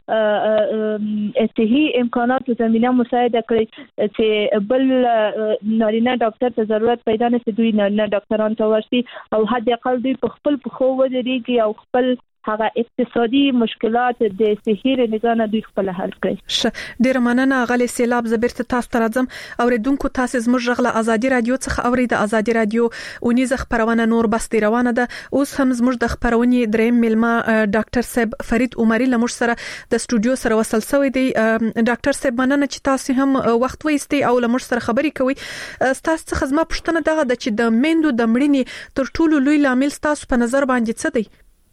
صحي امکانات او زمينه مساعده کړئ چې بل نارینه ډاکټر ته ضرورت پیدا نه شي، دوی نارینه ډاکټران ته ورشي او حتی اقل دوی په خپل پخو ودرېږي او خپل هغه اقتصادي مشکلات د صحي نظام دوی خپل حل کړي. ډیر مننه غلي سیلاب زبرت تاسو ته راځم اوریدونکو تاسو زموږ غله ازادي رادیو څخه اورید ازادي رادیو اونیزه خبرونه نور بس دی روانه ده. اوس هم زموږ د خبرونې دریم ملما ډاکټر صاحب فرید عمري لمر سره د سټوډیو سره وصل شوی دی. ډاکټر صاحب مننه چې تاسو هم وخت وایستي او لمر سره خبري کوي. تاسو څخه زما پوښتنه دغه د چې د میندو د مړینې تر ټولو لوی لامل تاسو په نظر باندې څه دی؟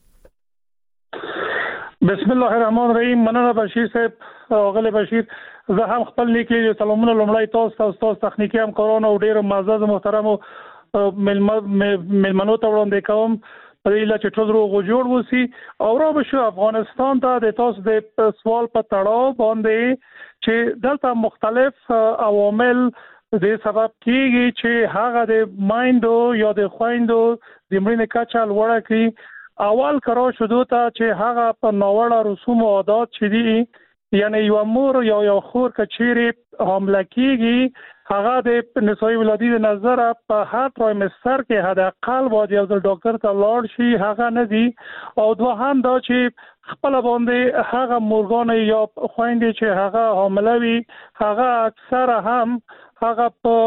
بسم الله الرحمن الرحیم. مننه بشیر صاحب او غلی بشیر. زه هم خپل لیکي سلامونه لومړی تاسو او تاسو تخنیکی همکاران او ډیر معزز محترم ملمنو ته وړاندې کوم په دې چې ټول روغ جوړ وسی او را بشو افغانستان ته د تاسو د سوال په تړاو باندې چې دلته مختلف عوامل د سبب کیږي چې هغه د مایندو یا د خويندو د مړینې کچه لوړه کړي. اول کرا شدو ته چې هغه په ناوړه رسوم او عادات چې دي یعنی یو مور یا یو خور کچيري حمله کیږي هغه د نسوي ولادي د نظر په هر ترایمستر کې حد اقل باید یو ډاکټر ته لاړ شي. هغه نه دي او دوهم دا چې خپل باندې هغه مورګان یا خويندې چې هغه حامله وي هغه اکثر هم هغه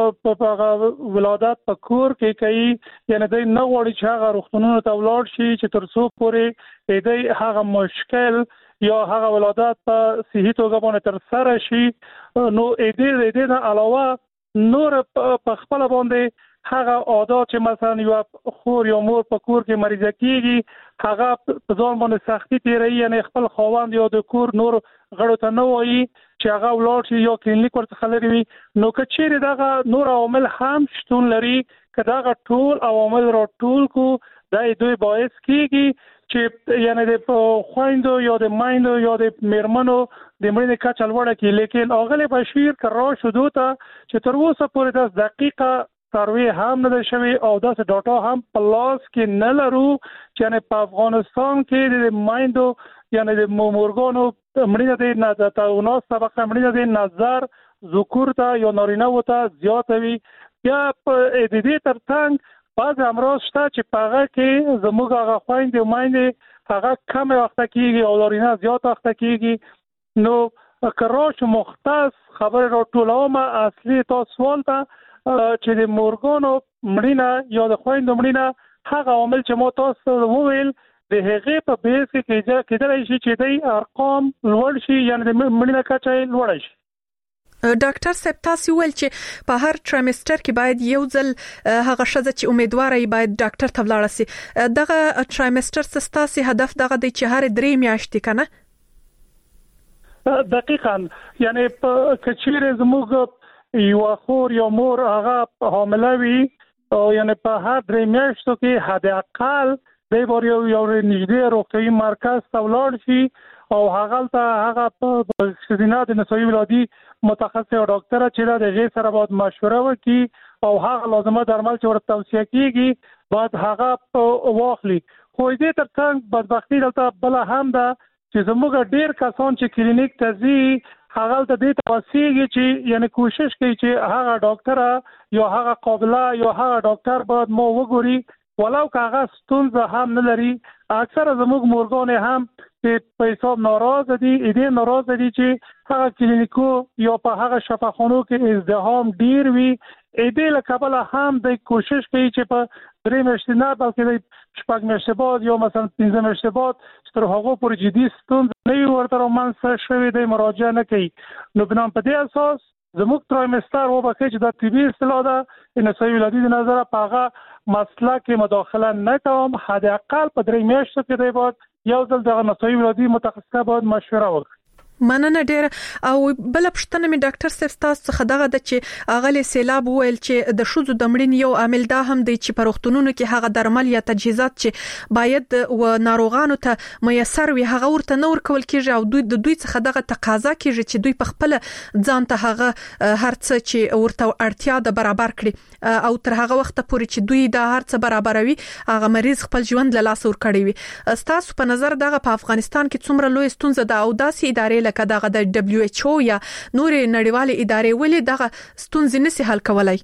په ولادت په کور کې کوي، یعنی د نه وړي چې هغه روغتونونو ته ولاړ شي چې تر څو پورې د هغه مشکل یا هغه ولادت په صحیح توګه باندې تر سره شي. نو دې دې نه علاوه نور په خپل باندې هغه عادت چې مثلا یو خور یا مور په کور کې مریضه کیږي هغه په ځان باندې سختي تیری، یعنی خپل خاوند یا د کور نور غړو ته نه وایي چې هغه ولاړ شي یا کلینیک ورته لري وي. نو کچېره دغه نور عوامل هم شتون لري که دغه ټول عوامل را ټول کو د دوی باعث کیږي چې یعنی د خويندو یا د مایندو یا د میرمنو د مړینې کچه لوړه کی. لیکن اغلی بشیر کرا شدو ته چې تر اوسه پورې د دقیقه سروي هم نه شوی او داسې ډاټا هم په لاس کې نه لرو چې یعنی په افغانستان کې د مایندو یعنی د مورګانو مړینه د نه د تاوناس طبقه مړینه د نظر ذکر ته یا نارینه وته زیات وي. یا په دې دې ترڅنګ بعض امراض شته چې په هغه کې زموږ هغه خويندې مایندې هغه کم وخت کېږي او نارینه زیات وخت کېږي. نو کراش مختص خبر را ټولومه اصلي تاسو سوال ته چې د مورګانو مړینه یا د خويندو مړینه هغه عامل چې مو تاسو وویل د هغې په بیس کې کېدای شي چې د ارقام لوړ شي، یعنی د مړینه کچه لوړ شي. ډاکټر صاحب تاسو ول چې په هر ټرایمستر کې باید یو ځل هغه شزه چې امیدوار ای باید ډاکټر ته ولاړ شي. دغه ټرایمستر ستاسو هدف دغه د چې هر درې میاشتې کنه؟ دقیقاً، یعنی په کچېره زموږ یو خور یا مور هغه حامله وي او یعنی په هر درې میاشتو کې حد اقل د بار یو یو نږدې روغتیايي مرکز ته ولاړ شي او هغه ته هغه په سینات نسوي ولادي متخصص او ډاکټر چې د غیر سره باید مشوره وکړي او هغه لازمه درمل چې ورته توصیه کیږي باید هغه واخلي. خو دې ترڅنګ بدبختی دلته بل هم ده چې زموږ ډیر کسان چې کلینیک ته ځي هغه ته دې توصیه چې یعنی کوشش کوي چې هغه ډاکټر یا هغه قابله یا هغه ډاکټر باید مو وګوري ولو که هغه ستونزه هم نه لري. اکثر زموږ مورګان هم چې په حساب ناراضه دي، دې ناراضه دي چې هغه کلینیکو یا په هغه شفاخانو کې ازدحام ډیر وي. دې له کبله هم د کوشش کوي چې په درې میاشتې نه بلکې شپږ میاشتې بعد یا مثلا پنځه میاشتې بعد چې تر هغو پورې جدي ستونزه نه وي ورته رامنځته شوې دی مراجعه نه کوي. نو بنام په دې اساس زموږ ترایمستر وبخښي چې د طبي اصطلاح ده نسوي ولادي د نظر په هغه مسله کې مداخله نه کوم. حد اقل په درې میاشتو کې دی باید یو ځل د نسوي ولادي متخصص باید مشوره وکړي. مننه ډیر. او بل پښتنه می ډاکټر صاحب تاسو څخه دغه د چې اغلی سیلاب ویل چې د شوزو د مړین یو عامل دا هم دی چې پروختونونو کې هغه درمل یا تجهیزات چې باید و ناروغانو ته میسر وي هغه ورته نور کول کیږي او دوی د دوی څخه دغه تقاضا کیږي چې دوی په خپل ځان ته هغه هرڅه چې ورته اړتیا د برابر کړي او تر هغه وخت پورې چې دوی د هرڅه برابروي هغه مریض خپل ژوند له لاس ور کړی وي. تاسو په نظر دغه په افغانستان کې څومره لوی ستونزه ده او داسې ادارې لکه دغه د دبليو ایچ او یا نورې نړیوالې ادارې ولې دغه ستونزې نشي حل کولای؟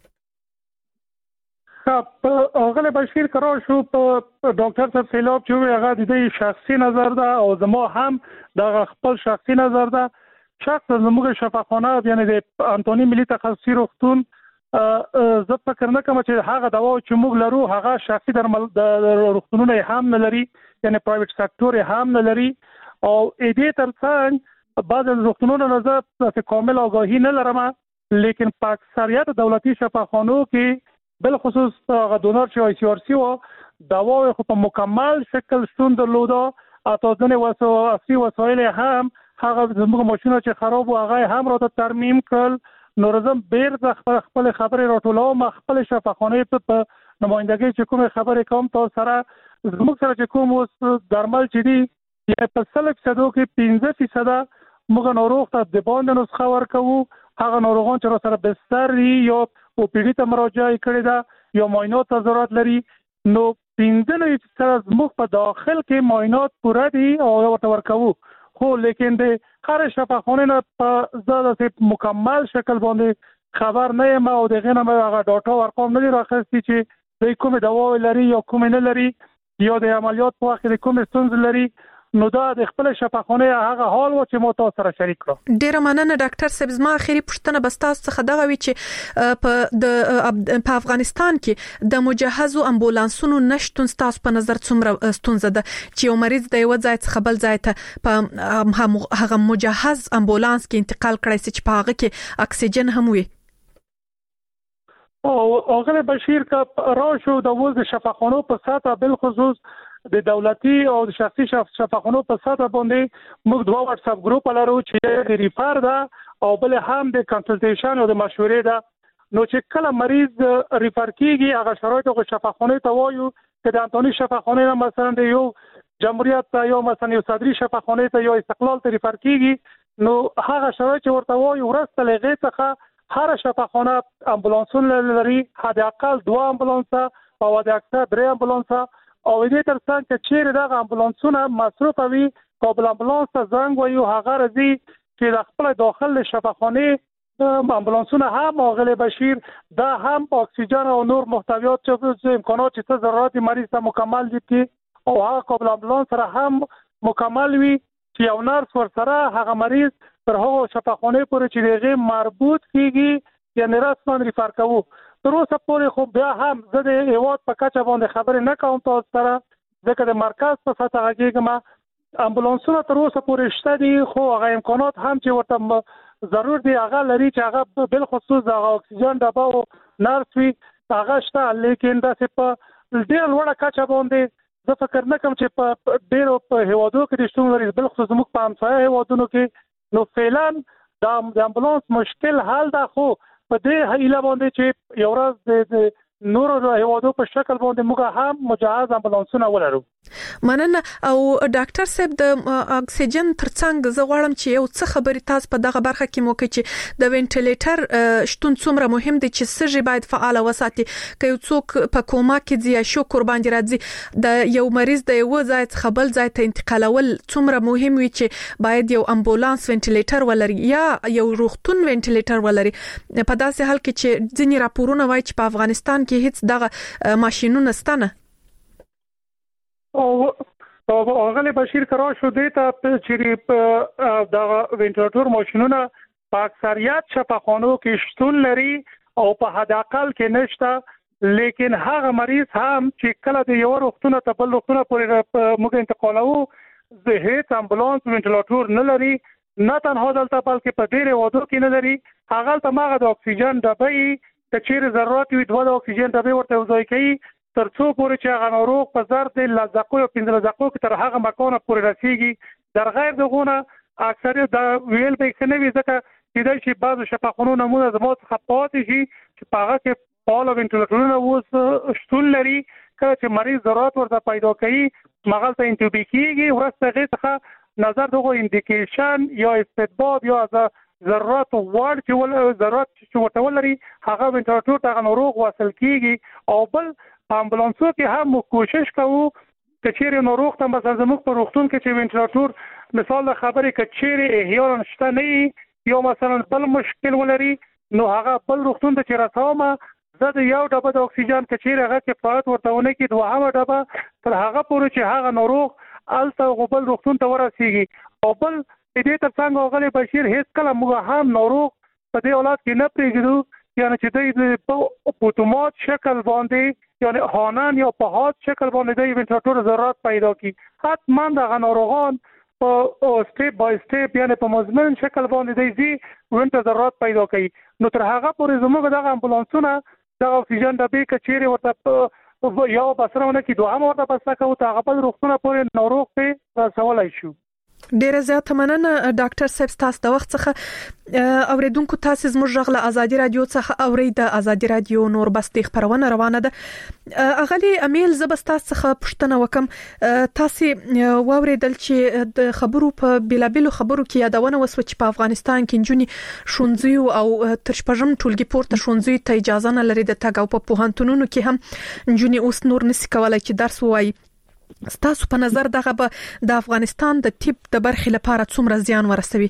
په اغله بشیر کرو شو په ډاکټر صاحب سیلاب چې هغه د دې شخصي نظر ده او زمو هم د خپل شخصي نظر ده. شخص زموږ شفاخانه یعنی د انټونی ملي تخصصي روغتون زه فکر نه کوم چې هغه دوا چې موږ لرو هغه شخصي درمل د روغتونونو هم نه لري یعنی پرایویټ سکتور هم نه لري او دې ترڅنګ بعض روغتونونو نه زه کامل آگاهی نه لرم لیکن په اکثریت دولتي شفاخانو کې بل خصوص هغه دونر چې آی سی آر سی او دوا خو په مکمل شکل شتون درلوده اته ځنه وسو اصلي وسایل هم هغه زموږ ماشینونه چې خراب و هغه هم راته ترمیم کړ نو رزم بیر د خپل خبرې راټولوم خپل شفاخانه په نمائندګۍ چې کوم خبرې کوم تاسو سره زموږ سره چې کوم اوس درمل چې دی یا په سلک صدو کې پنځه فیصد موږ ناروغ ته د باندې نسخه ورکوو هغه ناروغان چې سره بستر یا او پی ډی ته مراجعه کړې ده یا معاینات ته ضرورت لري نو پنځه نه فیصد موږ په داخل کې معاینات پوره دي او ورته ورکوو خو لیکن د هر شفاخانه نه په زړه مکمل شکل باندې خبر نه یم او دغه نه هغه ډاټا ورقم نه راخستي چې د کوم دوا لري یا کوم نه لري یا د عملیات په وخت کې کوم ستونزې لري نو دا د خپل شفاخانه هغه حال و چې مو تاسو سره شریک کړو. ډیر مننه ډاکټر صاحب زما اخیری پوښتنه بس تاسو څخه دغه وی چې په د په افغانستان کې د مجهزو امبولانسونو نشټون تاسو په نظر څومره ستونزه ده چې یو مریض د یو ځای څخه بل ځای ته په هغه مجهز امبولانس کې انتقال کړی چې په هغه کې اکسیجن هم وي. او اغله بشیر کا راشو د وز شفاخانو په ساته بل خصوص د دولتي او د شخصي شفاخانو په ساته باندې موږ دوه واتس اپ ګروپ لرو چې د ریفر ده او بل هم د کنسلټیشن او د مشورې ده نو چې کله مریض ریفر کیږي هغه شرایط او شفاخانه ته وایو چې د انټونی شفاخانه مثلا د یو جمهوریت ته یو مثلا یو صدري شفاخانه ته یو استقلال ته ریفر کیږي نو هغه شرایط ورته وایو ورسته لغې څخه هر شفاخانه امبولانسون لري حد اقل دوه امبولانس او حد اکثر درې امبولانس او دې ترڅنګ چې چیرې دا امبولانسونه مصرف وي قابل امبولانس ته زنګ وایو هغه راځي چې د خپل داخل شفاخانه امبولانسونه هم اغله بشیر دا هم اکسیژن او نور محتویات چې امکانات چې ضرورت مریض ته مکمل دي او هغه قابل امبولانس سره هم مکمل وي چې یو نرس ور سره هغه مریض تر هغه شفاخانه پورې چې دغه مربوط کیږي یعنی رسمن ریفر کوو تر اوسه پورې خو بیا هم زه د هیواد په کچه باندې خبرې نه کوم تاسو سره ځکه د مرکز په سطح کې امبولانسونه تر اوسه پورې شته دي خو هغه امکانات هم چې ورته ضرور دي هغه لري چې هغه بل خصوص د اکسیجن ډبه او نرس وي هغه شته لیکن دا چې په ډېر لوړه کچه باندې زه فکر نه کوم چې په ډېرو په هیوادو کې د شتون لري بل خصوص موږ په همسایه هیوادونو کې نو فعلا د امبولانس مشکل حل ده خو په دې هیله باندې چې یو ورځ د نور هیوادو په شکل باندې موږ هم مجهز امبولانسونه ولرو. مننه. او ډاکټر صاحب د اکسیجن ترڅنګ زه غواړم چې یو څه خبرې تاسو په دغه برخه کې مو کوي چې د وینټیلیټر شتون څومره مهم دی چې سږي باید فعال وساتي که یو څوک په کوما کې دی یا شوکر باندې راځي د یو مریض د یو ځای څخه بل ځای ته انتقالول څومره مهم وي چې باید یو امبولانس وینټیلیټر ولري یا یو روغتون وینټیلیټر ولري په داسې حال کې چې ځینې راپورونه وایي چې په افغانستان کې هیڅ دغه ماشينونه ستنه او اغله بشیر کرا شو دیتا چې د وینټیلیټر ماشينونه په اکثریت شفاخانو کې شتون لري او په حد اقل کې نشته لیکن هغه مریض هم چې کله د یو روغتون ته بل روغتون پورې موږ انتقالو د هیڅ امبولانس وینټیلیټر نه لري نه تنها دلته بلکې په ډېر وادو کې نه لري هغه ته ماغه د اکسیجن ډبې چې چیرې ضرورت وي دوه د اکسیجن ډبې ورته وځي کوي تر څو پورې چې هغه ناروغ په زر د لزقو او پنځه لزقو کې تر هغه مکان پورې رسیږي در غیر دغه اکثریت دا ویل به کنه وي ځکه چې د شي بعض شفاخونو نمونه زموږ څخه پاتې شي چې پاغه کې پاول وینټیلیټرونه اوس شتون لري کله چې مریض ضرورت ورته پیدا کوي مغل ته انټوبي کیږي ورسته غي څخه نظر دغه انډیکیشن یا استدباب یا ضرورت وړ چې ول ضرورت چې ورته ولري هغه وینټیلیټر ته ناروغ وصل کیږي او بل امبولانسو کې هم کوشش کوو چې چیرې ناروغ ته مثلا زموږ په روغتون کې چې وینټیلیټر مثال د خبرې کې چیرې احیانا نشته نه یو مثلا بل مشکل ولري نو هغه بل روغتون ته چې راځم زه د یو ډبه د اکسیجن کچیر هغه کې فعالیت ورتهونه کې دوهمه ډبه تر هغه پورې چې هغه ناروغ الته غوبل روغتون ته ورسیږي او بل دې تر څنګه غلي بشیر هیڅ کله موږ هم ناروغ په دې اولاد کې نه پریږدو یعنی چې د پوتومات شکل باندې یعنی هانن یا په هات شکل باندې د وینټیلیټر ضرورت پیدا کی حتما د ناروغان په سټیپ بای سټیپ یعنی په مزمن شکل باندې د وینټیلیټر ضرورت پیدا کوي نو تر هغه پورې زموږ د امبولانسونو دا اکسیجن د بیک چیرې ورته یو بسرونه کې دوه ورته پسته کوي ته غبل روغتونه پورې ناروغ په سوالای شو ډیره زیاته مننه ډاکټر صاحب تاسو د وخت څخه اوریدونکو تاسو زموږ ژغله ازادي رادیو څخه اوري د ازادي رادیو نور بستې خبرونه روانه ده اغلی امیل زبستا څخه پښتنه وکم تاسو واوریدل چې د خبرو په بلابلو خبرو کې یادونه وسو چې په افغانستان کې جنونی شونځي او تر شپږم ټولګي پورته شونځي ته اجازه نه لري د تاګ او په پوهنتونونو کې هم جنونی اوس نور نس کولای چې درس وایي ستاسو په نظر دغه به د افغانستان د طب د برخې لپاره څومره زیان ورسوي؟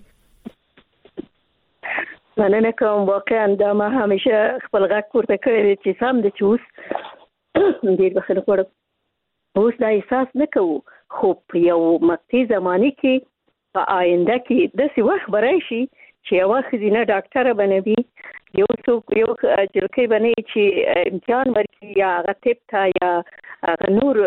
مننه کوم واقعا دا ما همیشه خپل غږ پورته کړی چې سم د چوس ډیر بخښنه کوم اوس دا احساس نه کوو خو په یو مقطعي زمانه کې په آینده کې د څه وخت برایشي چې یو خزینه ډاکټر بنوي یو څوک یو جلکې باندې چې امتحان ورکړي یا هغه طب ته یا نور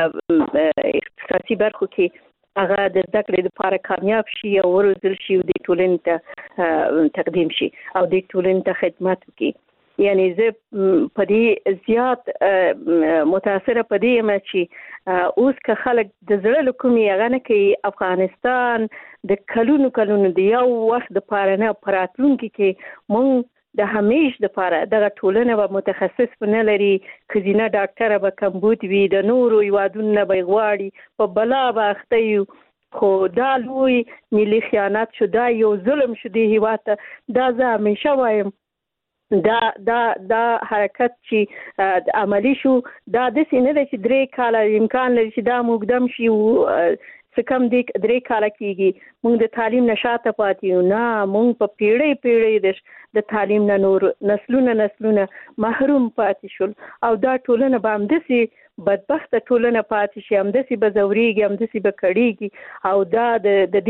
اختصاصي برخو کې هغه د زده کړې لپاره کامیاب شي او ورزل شي د ټولنې ته تقدیم شي او د ټولنې ته خدمت وکړي یعنی زه په دې زیات متاثره په دې یم چې اوس که خلک د زړه له کومې هغه نه کوي افغانستان د کلونو کلونو د یو وخت د پاره نه پراتلونکي کې مونږ د همیش د پاره دغه ټولنه به متخصص نه لري خزینه ډاکټر به کمبود وي د نورو یوادونه به غواړي په بلا به اخته یو خو دا لوی ملي خیانت شو دا یو ظلم شو دی هیواته دا زه همیشه وایم دا دا دا حرکت چې عملی شو دا د سینې د چې درې کاله امکان لري چې دا مقدم شي او څکم د درې کاله کېږي موږ د تعلیم نشاته پاتې نه موږ په پیړۍ پیړۍ د تعلیم نه نور نسلونه نسلونه محروم پاتې شول او دا ټولنه به همدسي بدبخته ټولنه پاتې شي همدسي به زوريږي همدسي به کړيږي او دا د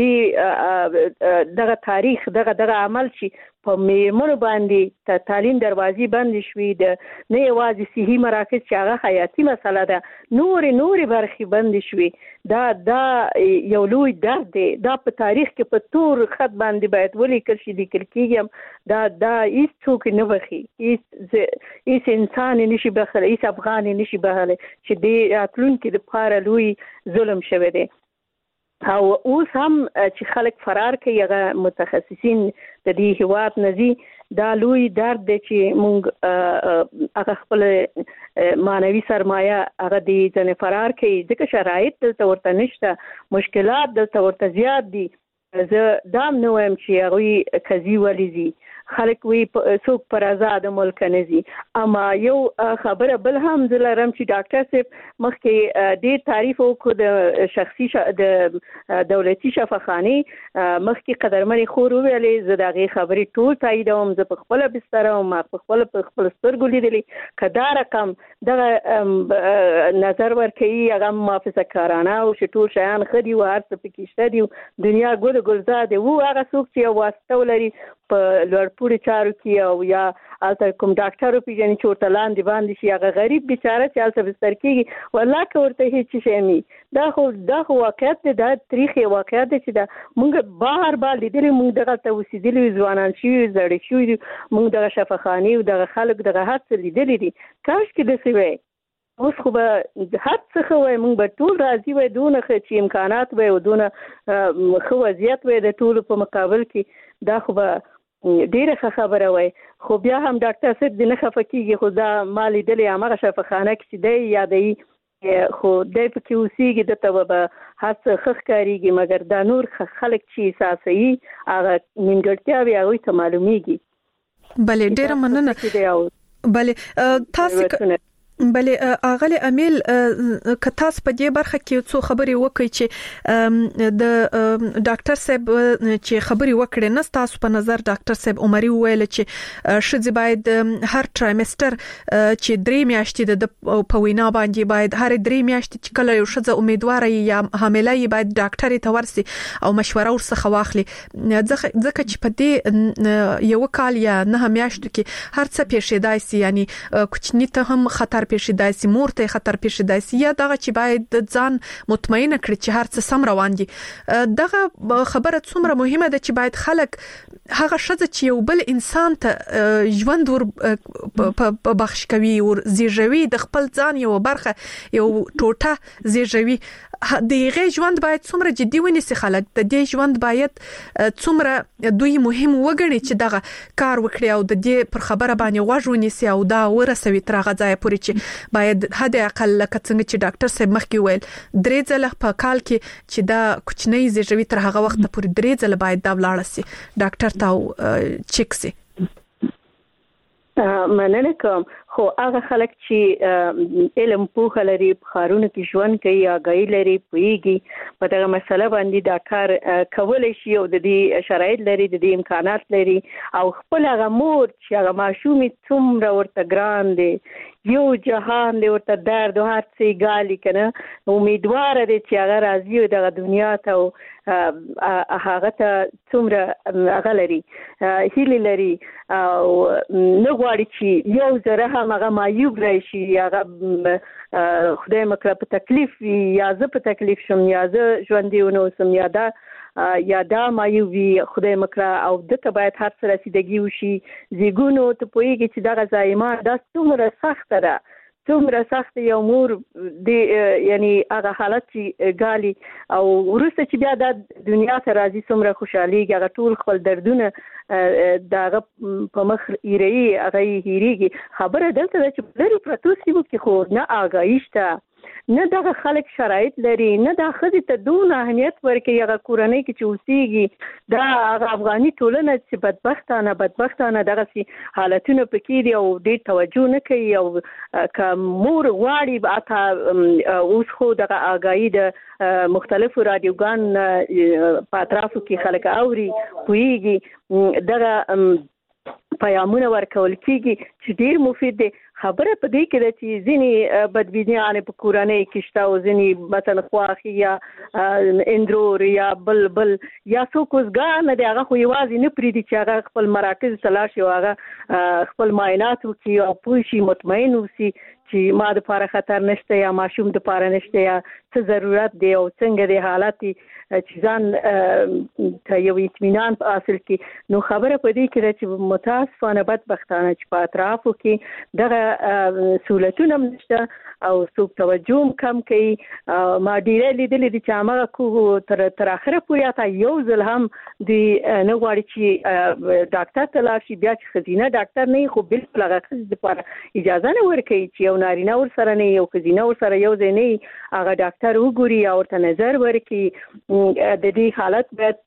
دې دغه تاریخ دغه دغه عمل چې په میرمنو باندې تعلیم دروازې بند شوې د نه یوازې صحي مراکز چې هغه حیاتي مسله ده نور نور برخې بند شوې دا دا یو لوی درد دی دا په تاریخ کې په تور خط باندې باید ولیکل شي لیکل کېږي دا دا هیڅ څوک نه بخي هیڅ هیڅ انسان نشي بخله هیڅ افغان نشي بخله چې دې راتلونکي د پاره لوی ظلم شوی دی او اوس هم چې خلک فرار کوي هغه متخصصین د دې هواد نزي دا لوی درد دی چې مونږ هغه خپل مانوي سرمایه هغه دې ځنه فرار کوي ځکه شرایط دلته ورته نشته مشکلات دلته ورته زیات دي زه دام نو هم چې هغه کزي ولزي خلک وی څوک پر آزاد ملک نزي اما یو خبره بل هم زلرم چې ډاکټر صاحب مخکې د تعریف او د شخصي د دولتي شفاخانه مخکې قدرمن خور ویلې زداغي خبرې ټول تاییدوم زه په خپل بستر او ما په خپل په خپل سترګو لیدلې کدا رقم د نظر ورکړي هغه محافظه کارانه او شټول شیان خدي و هر څه پکې شته دی دنیا ګل ګلزاده وو هغه څوک چې واسطه ولري په لوړ پوری چارو کې او یا الته کوم ډاکټر پیژنې چورته لاندې باندې شي هغه غریب بیچاره چې الته بستر کېږي والله که ورته هیڅ شي نه دا خو دا خو واقعیت دی دا تاریخي واقعیت دی چې دا مونږ بهر بار لیدلې مونږ دغه ته اوسېدلي ځوانان شي زړې شوي دي مونږ دغه شفاخانې او دغه خلک دغه هر څه لیدلي دي کاش کې داسې وی اوس خو به هر څه خو موږ به ټول راضي وای دونه چې امکانات وای او دونه خو وضعیت وای د ټول په مقابل کې دا خو به ډیره خبره وای خو بیا هم ډاکټر صاحب د نه خفقېږي خو دا مالي دلې هغه شفاخانه کې دی یادې خو دای په کې اوسېږي د ته به هڅه خخ کاریږي مګر دا نور خلک چې احساسي هغه نیمګړتیاوې هغوی ته معلومیږي بلې ډیره مننه بلې تاسو بلې اغلی امیل که تاسو په دې برخه کې څو خبرې وکړي چې د ډاکټر صاحب چې خبرې وکړي نه تاسو په نظر ډاکټر صاحب عمري ویل چې شذ باید هر ټرایمستر چې درې میاشتې د په وینا باندې باید هر درې میاشتې چې کله یو شذ امیدوار یا حامله یې باید ډاکټر ته ورسي او مشوره ورڅخه واخلي ځکه چې په دې یو کال یا نه میاشتو کې هر څه پیښیدای شي یعنی کوچنی ته هم خطر پیښیدای شي مور ته خطر پیښیدای شي یا دغه چې باید د ځان مطمئن کړي چې هر څه سم روان دي دغه خبره څومره مهمه ده چې باید خلک هغه شذ چې یو بل انسان ته ژوند ور په بخښ کوي او زیږوي د خپل ځان یو برخه یو ټوټه زیږوي دغه ژوند باید څومره جدي ونیسي خلک د دې ژوند باید څومره دوی مهم وګڼي چې دغه کار وکړي او د دې پر خبره باندې واژ ونیسي او دا ورسوي تر هغه ځای پورې چې باید حد اقل لکه څنګه چې ډاکټر صاحب مخکې ویل درې ځله په کال کې چې دا کوچنی زیږوي تر هغه وخت پورې درې ځله باید دا ولاړ شي ډاکټر ته چیک شي مننه کوم خو هغه خلک چې علم پوهه لري په خارونو کې ژوند کوي آگاهي لري پوهیږي په دغه مسله باندې دا کار کولای شي او د دې شرایط لري د دې امکانات لري او خپل هغه مور چې هغه ماشومې څومره ورته ګران دي یو جهان دی ورته درد او هر څه ګالي کنه امیدوار دي چې هغه راځي دغه دنیا ته او هغه ته څومره هغه لري هیله لري او نه غواړي چې یو ذره هم هغه مایوب راشي هغه خدای مکړه په تکلیف یا زه په تکلیف شم یا زه ژوندۍ ونه اوسم یا دا یا دا مایوبي خدای مکړه او دته باید هر څه رسیدګي وشي زیګونو ته پوهیږي چې دغه زایمان دا څومره سخت ده څومره سخت یو مور دی یعنی هغه حالت چې ګالي او ورسته چې بیا د دنیا ته راځي څومره خوشحاليږي هغه ټول خپل دردونه داغه په مخ ایري هغه هیریږي خبره دلته چې لري پروتو سیمو کې خو نه آگاهی شته نه دغه خلک شرایط لري نه د خځې ته دون اهمیت ورکړي هغه کورنۍ کې چې اوسېږي دا هغه افغاني ټولنه چې بدبختانه بدبختانه دغه سي حالتونه پکې دي او ډېر توجه نه کوي او که مور غواړي اته اوس خو دغه آگاهي د مختلفو رادیوګان په اطرافو کې خلک اوري پوهیږي دغه پیغامونه ورکول کیږي چې ډیر مفید دي خبره په دې کې ده چې ځینې بدبینیان په کورنۍ کې شته او ځینې مثلا خواخي یا اندرور یا بل بل یا څوک وزګان دي هغه خو یوازې نه پریدي چې هغه خپل مراکز تلاش او هغه خپل معاینات وکړي او پوه شي مطمئن وسی چې ما د لپاره خطر نشته یا ماشوم د لپاره نشته یا څه ضرورت دی او څنګه د حالت چې ځان ته یو اطمینان په حاصل کې نو خبره په دې کې ده چې متاسفانه بدبختانه چې په اطرافو کې دغه سہولتونه نشته او څوک توجه کم کوي ما ډیره لیدلې دي چې هغه کو تر تر اخره پورې تا یو ځل هم د نه غواړي چې ډاکټر ته لاړ شي بیا چې خزینه ډاکټر نه خو بالکل هغه د لپاره اجازه نه ورکوي چې یو نارینه ور سره نه یو خزینه ور سره یو ځای نه هغه ډاکټر وګوري او ورته نظر ورکړي د دې حالت باید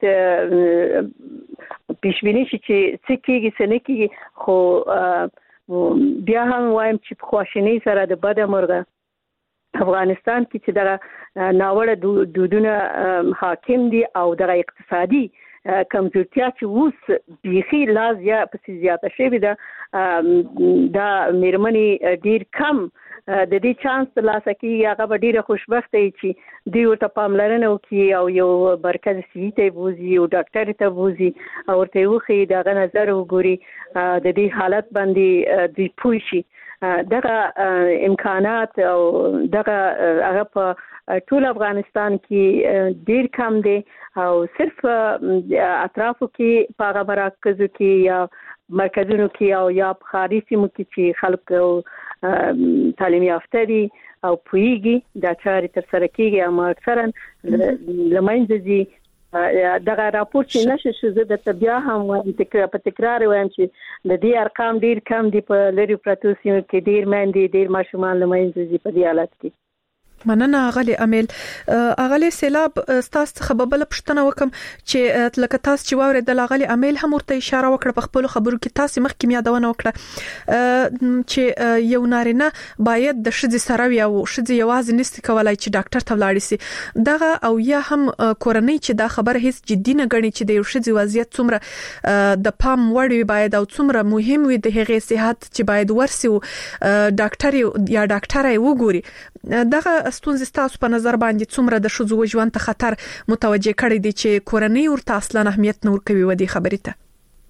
پیشبینی شي چې څه کېږي څه نه کېږي خو بیا هم وایم چې په خواشینۍ سره د بده مرغه افغانستان کې چې دغه ناوړه دودونه حاکم دي او دغه اقتصادي کمزورتیا چې اوس بیخي لا پسې زیاته شوې ده دا مېرمنې ډېر کم د دې چانس ترلاسه کوي هغه به ډېره خوشبخته وي چې دوی ورته پاملرنه وکړي او یو مرکز صحي ته بوزي او ډاکټر ته بوزي او ورته وښيي دغه نظر وګوري د دې حالت باندې دوی پوه شي دغه امکانات او دغه هغه په ټول افغانستان کې ډېر کم دي او صرف اطرافو کې په هغه مراکزو کې یا مرکزونو کې او یا په خارجي سیمو کې چې خلک تعلیم یافته دي او پویږي د چارې تر سره کیږي اما اکثرا لمنځه دي دغه راپور چې نشه شوه د طبيعه هم تکرار په تکرار وایم چې د دې ارقام ډیر کم دي په لری پروتو سیمو کې ډیر مندي ډیر ماشومان لمنځه دي په دې حالت کې. مننه غلي امیل اغلی سیلاب تاسو خبربل پښتنه وکم چې لکه تاسو چې واورې د غلي امیل هم ورته اشاره وکړه په خپل خبرو کې تاسو مخ کې یادونه وکړه چې یو نارینه باید د شذ سره او شذ یوازې نست کولای چې ډاکټر ته ولاړ شي دغه او یا هم کورنۍ چې دا خبره هیڅ جدي نه غني چې د یو شذ وضعیت څومره د پام وړ باید او څومره مهم وي د هغې صحت چې باید ورسي ډاکټر یا ډاکټر یې وګوري دغه ستونزې تاسو په نظر باندې څومره د شذ ژوند ته خطر متوجه کړی دي چې کورنۍ ورته اصلا اهمیت نور کوي ودی خبرې ته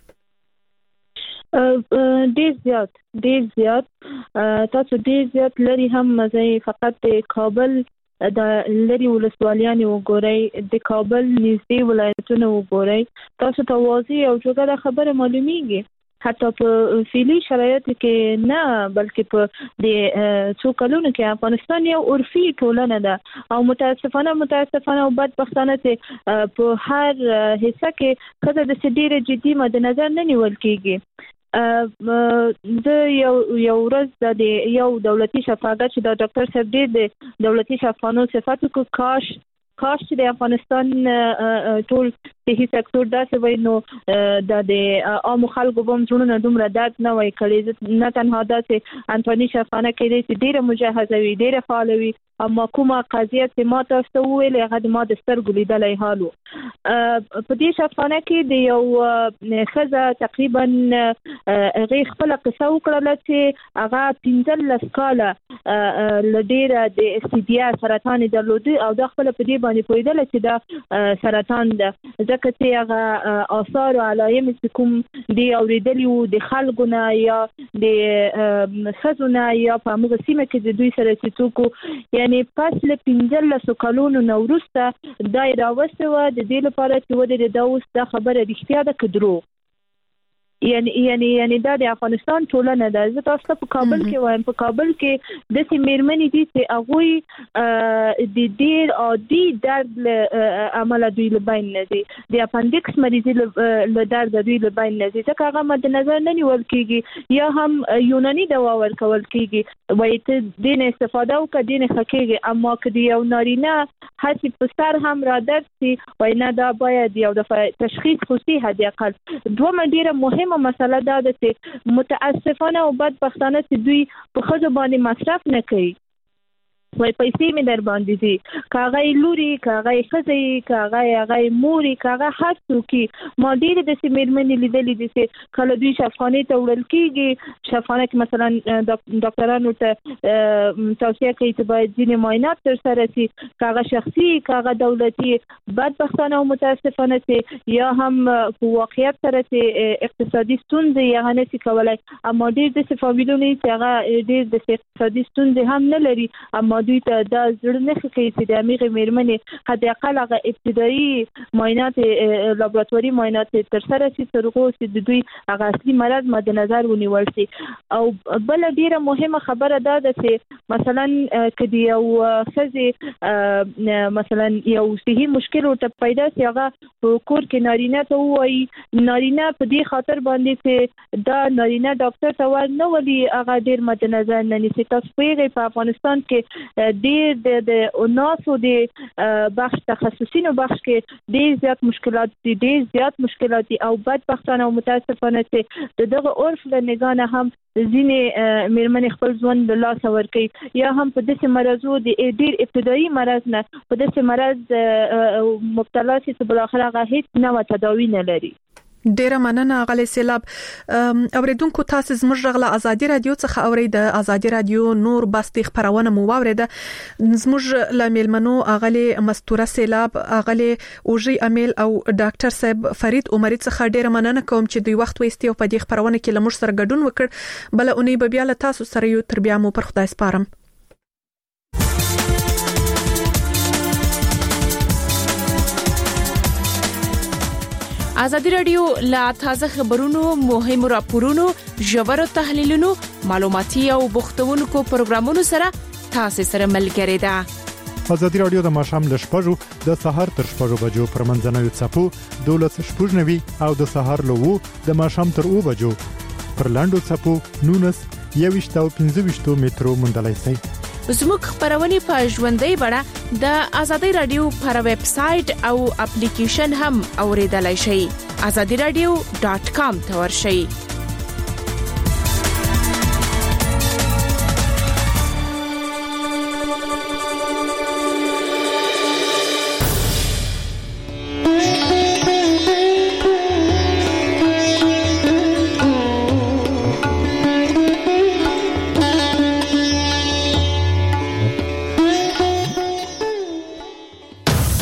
ډیر زیات ډیر زیات تاسو ډیر زیات لري هم مزه فقط کابل د لری ولسوالیان وګورئ د کابل نږدې ولایتونه وګورئ تاسو ته واضح او جوړه خبره معلومیږي حتی په فعلی شرایط کې نه بلکې په د څو کلونو کې افغانستان یو عرفي ټولنه ده او متاسفانه متاسفانه او بدبختانه چې په هر حصہ کې کله د ډیره جدي مد نظر نه نیول کیږي د یو یو ورځ د یو دولتي شفاعت چې د ډاکټر صاحب د دولتي شفاعانو صفاتو کو کاش کاش چې د افغانستان ټول صحي سکتور داسې وای نو د عام خلکو په مزونه دومره درد نه وای کړی نه تنها داسې انټونی شفانه کې چې ډیره مجهزه وي ډیره فعال وي اما کومه قضیه چې ما تاسو ویل هغه ما د سترګو لیدلای حالو په دې شفانه کې د یو خزه تقریبا غي خپل قصه وکړه چې هغه پنځه کاله لډیره د استدیا سرطان درلود او د خپل په دې باندې پویدل چې دا سرطان ده ځکه چې هغه آثار او علایم چې کوم دی اوریدلی وو د خلکونه یا د خزونه یا په موږ سیمه کې د دوی سره چې څوک یعنی پس له پنځلس کلونو نو وروسته دا راوسته و د دې لپاره چې و د دا اوس دا خبره رښتیا ده که دروغ یعنی یعنی یعنی دا د افغانستان ټولنه ده زه تاسو په کابل کې وایم په کابل کې د سیمرمنې دي چې هغه د ډیر عادي درد له عمل دوی له بین نه دي د اپندکس مریضي له درد دوی له بین نه دي ځکه هغه مد نظر نه نیول کیږي یا هم یوناني دوا ورکول کیږي وایي ته دین استفاده وکړه دین حقیقي اما کدی یو نارینه هڅه په سر هم را درد سي وایي نه دا باید یو د تشخیص خصوصي هدي اقل دوه ډیره مهم مسله دا ده چې متاسفانه او بدبختانه چې دوی په خځو باندې مصرف نه کوي وای پیسې می در باندې دي کاغی لوري کاغی خزي کاغی هغه موري کاغه هر څوکي ما ډیر د سیمرمنې لیدلې دي چې کله دوی شفاخانه ته وړل کیږي شفاخانه کې مثلا ډاکټرانو ته توصیه کوي چې باید ځینې معاینات تر سره شي کاغه شخصي کاغه دولتي بدبختانه او متاسفانه چې یا هم په واقعیت سره چې اقتصادي ستونزې یا نه سي کولای اما ډیر د فامیلونو چې هغه ډیر د اقتصادي ستونزې هم نه لري اما دوی ته دا زړه نه کوي چې د امیر میرمنې حد اقل هغه ابتدایي معاینات لابراتواري معاینات تر سره شي ترغو چې د دوی هغه اصلي مرض مد نظر ونیول شي او بل ډیره مهمه خبره ده چې مثلا کدی یو خزي مثلا یو صحي مشکل ورته پیدا شي هغه کور کې نارینه ته وایي نارینه په دې خاطر باندې چې دا نارینه ډاکټر ته ور نه ولي هغه ډیر مد نظر نه نیسي تاسو په افغانستان کې ډیر د اناسو د بخش تخصصي نو بخش کې ډیر زیات مشکلات دي ډیر زیات مشکلات دي او بدبختانه او متاسفانه چې دغه عرف له نگاه هم ځینې میرمنې خپل ژوند له لاسه ورکوي یا هم په داسې مرزو د ډیر ابتدایي مرز نه په داسې مرز مبتلا شي چې بل اخر هغه هیڅ نوې تداوی نه لري. ډیره مننه غلي سیلاب اوریدونکو تاسو زموږ غلا ازادي رادیو څخه اورید ازادي رادیو نور بستي خبرونه مو واوریده زموږ لاملمنو غلي مستوره سیلاب غلي اوجي امیل او ډاکټر صاحب فرید عمري څخه ډیره مننه کوم چې دوی وخت وېستي او په دې خبرونه کې لمر سره ګډون وکړ بل اونۍ به بیا له تاسو سره یو تر بیا مو پر خدای سپارم. ازادي رادیو لا تازه خبرونو، مهم راپورونو، ژور تحلیلونو، معلوماتي او بوختونکو پروګرامونو سره تاسو سره ملګری ده. ازادي رادیو د ماشام ل شپږو د سهار تر شپږو بجو پر منځنوي چپو دولس شپږنوي او د سهار له وو د ماشام تر او بجو پر لاندو چپو نونس یويشت او پنځه مترو مندلای سي. زموږ خبرونه په ژوندۍ بڼه د ازادي رادیو پر ویب سټ او اپلیکیشن هم اوریدلای شئ. azadi radio dot com ته ورشئ.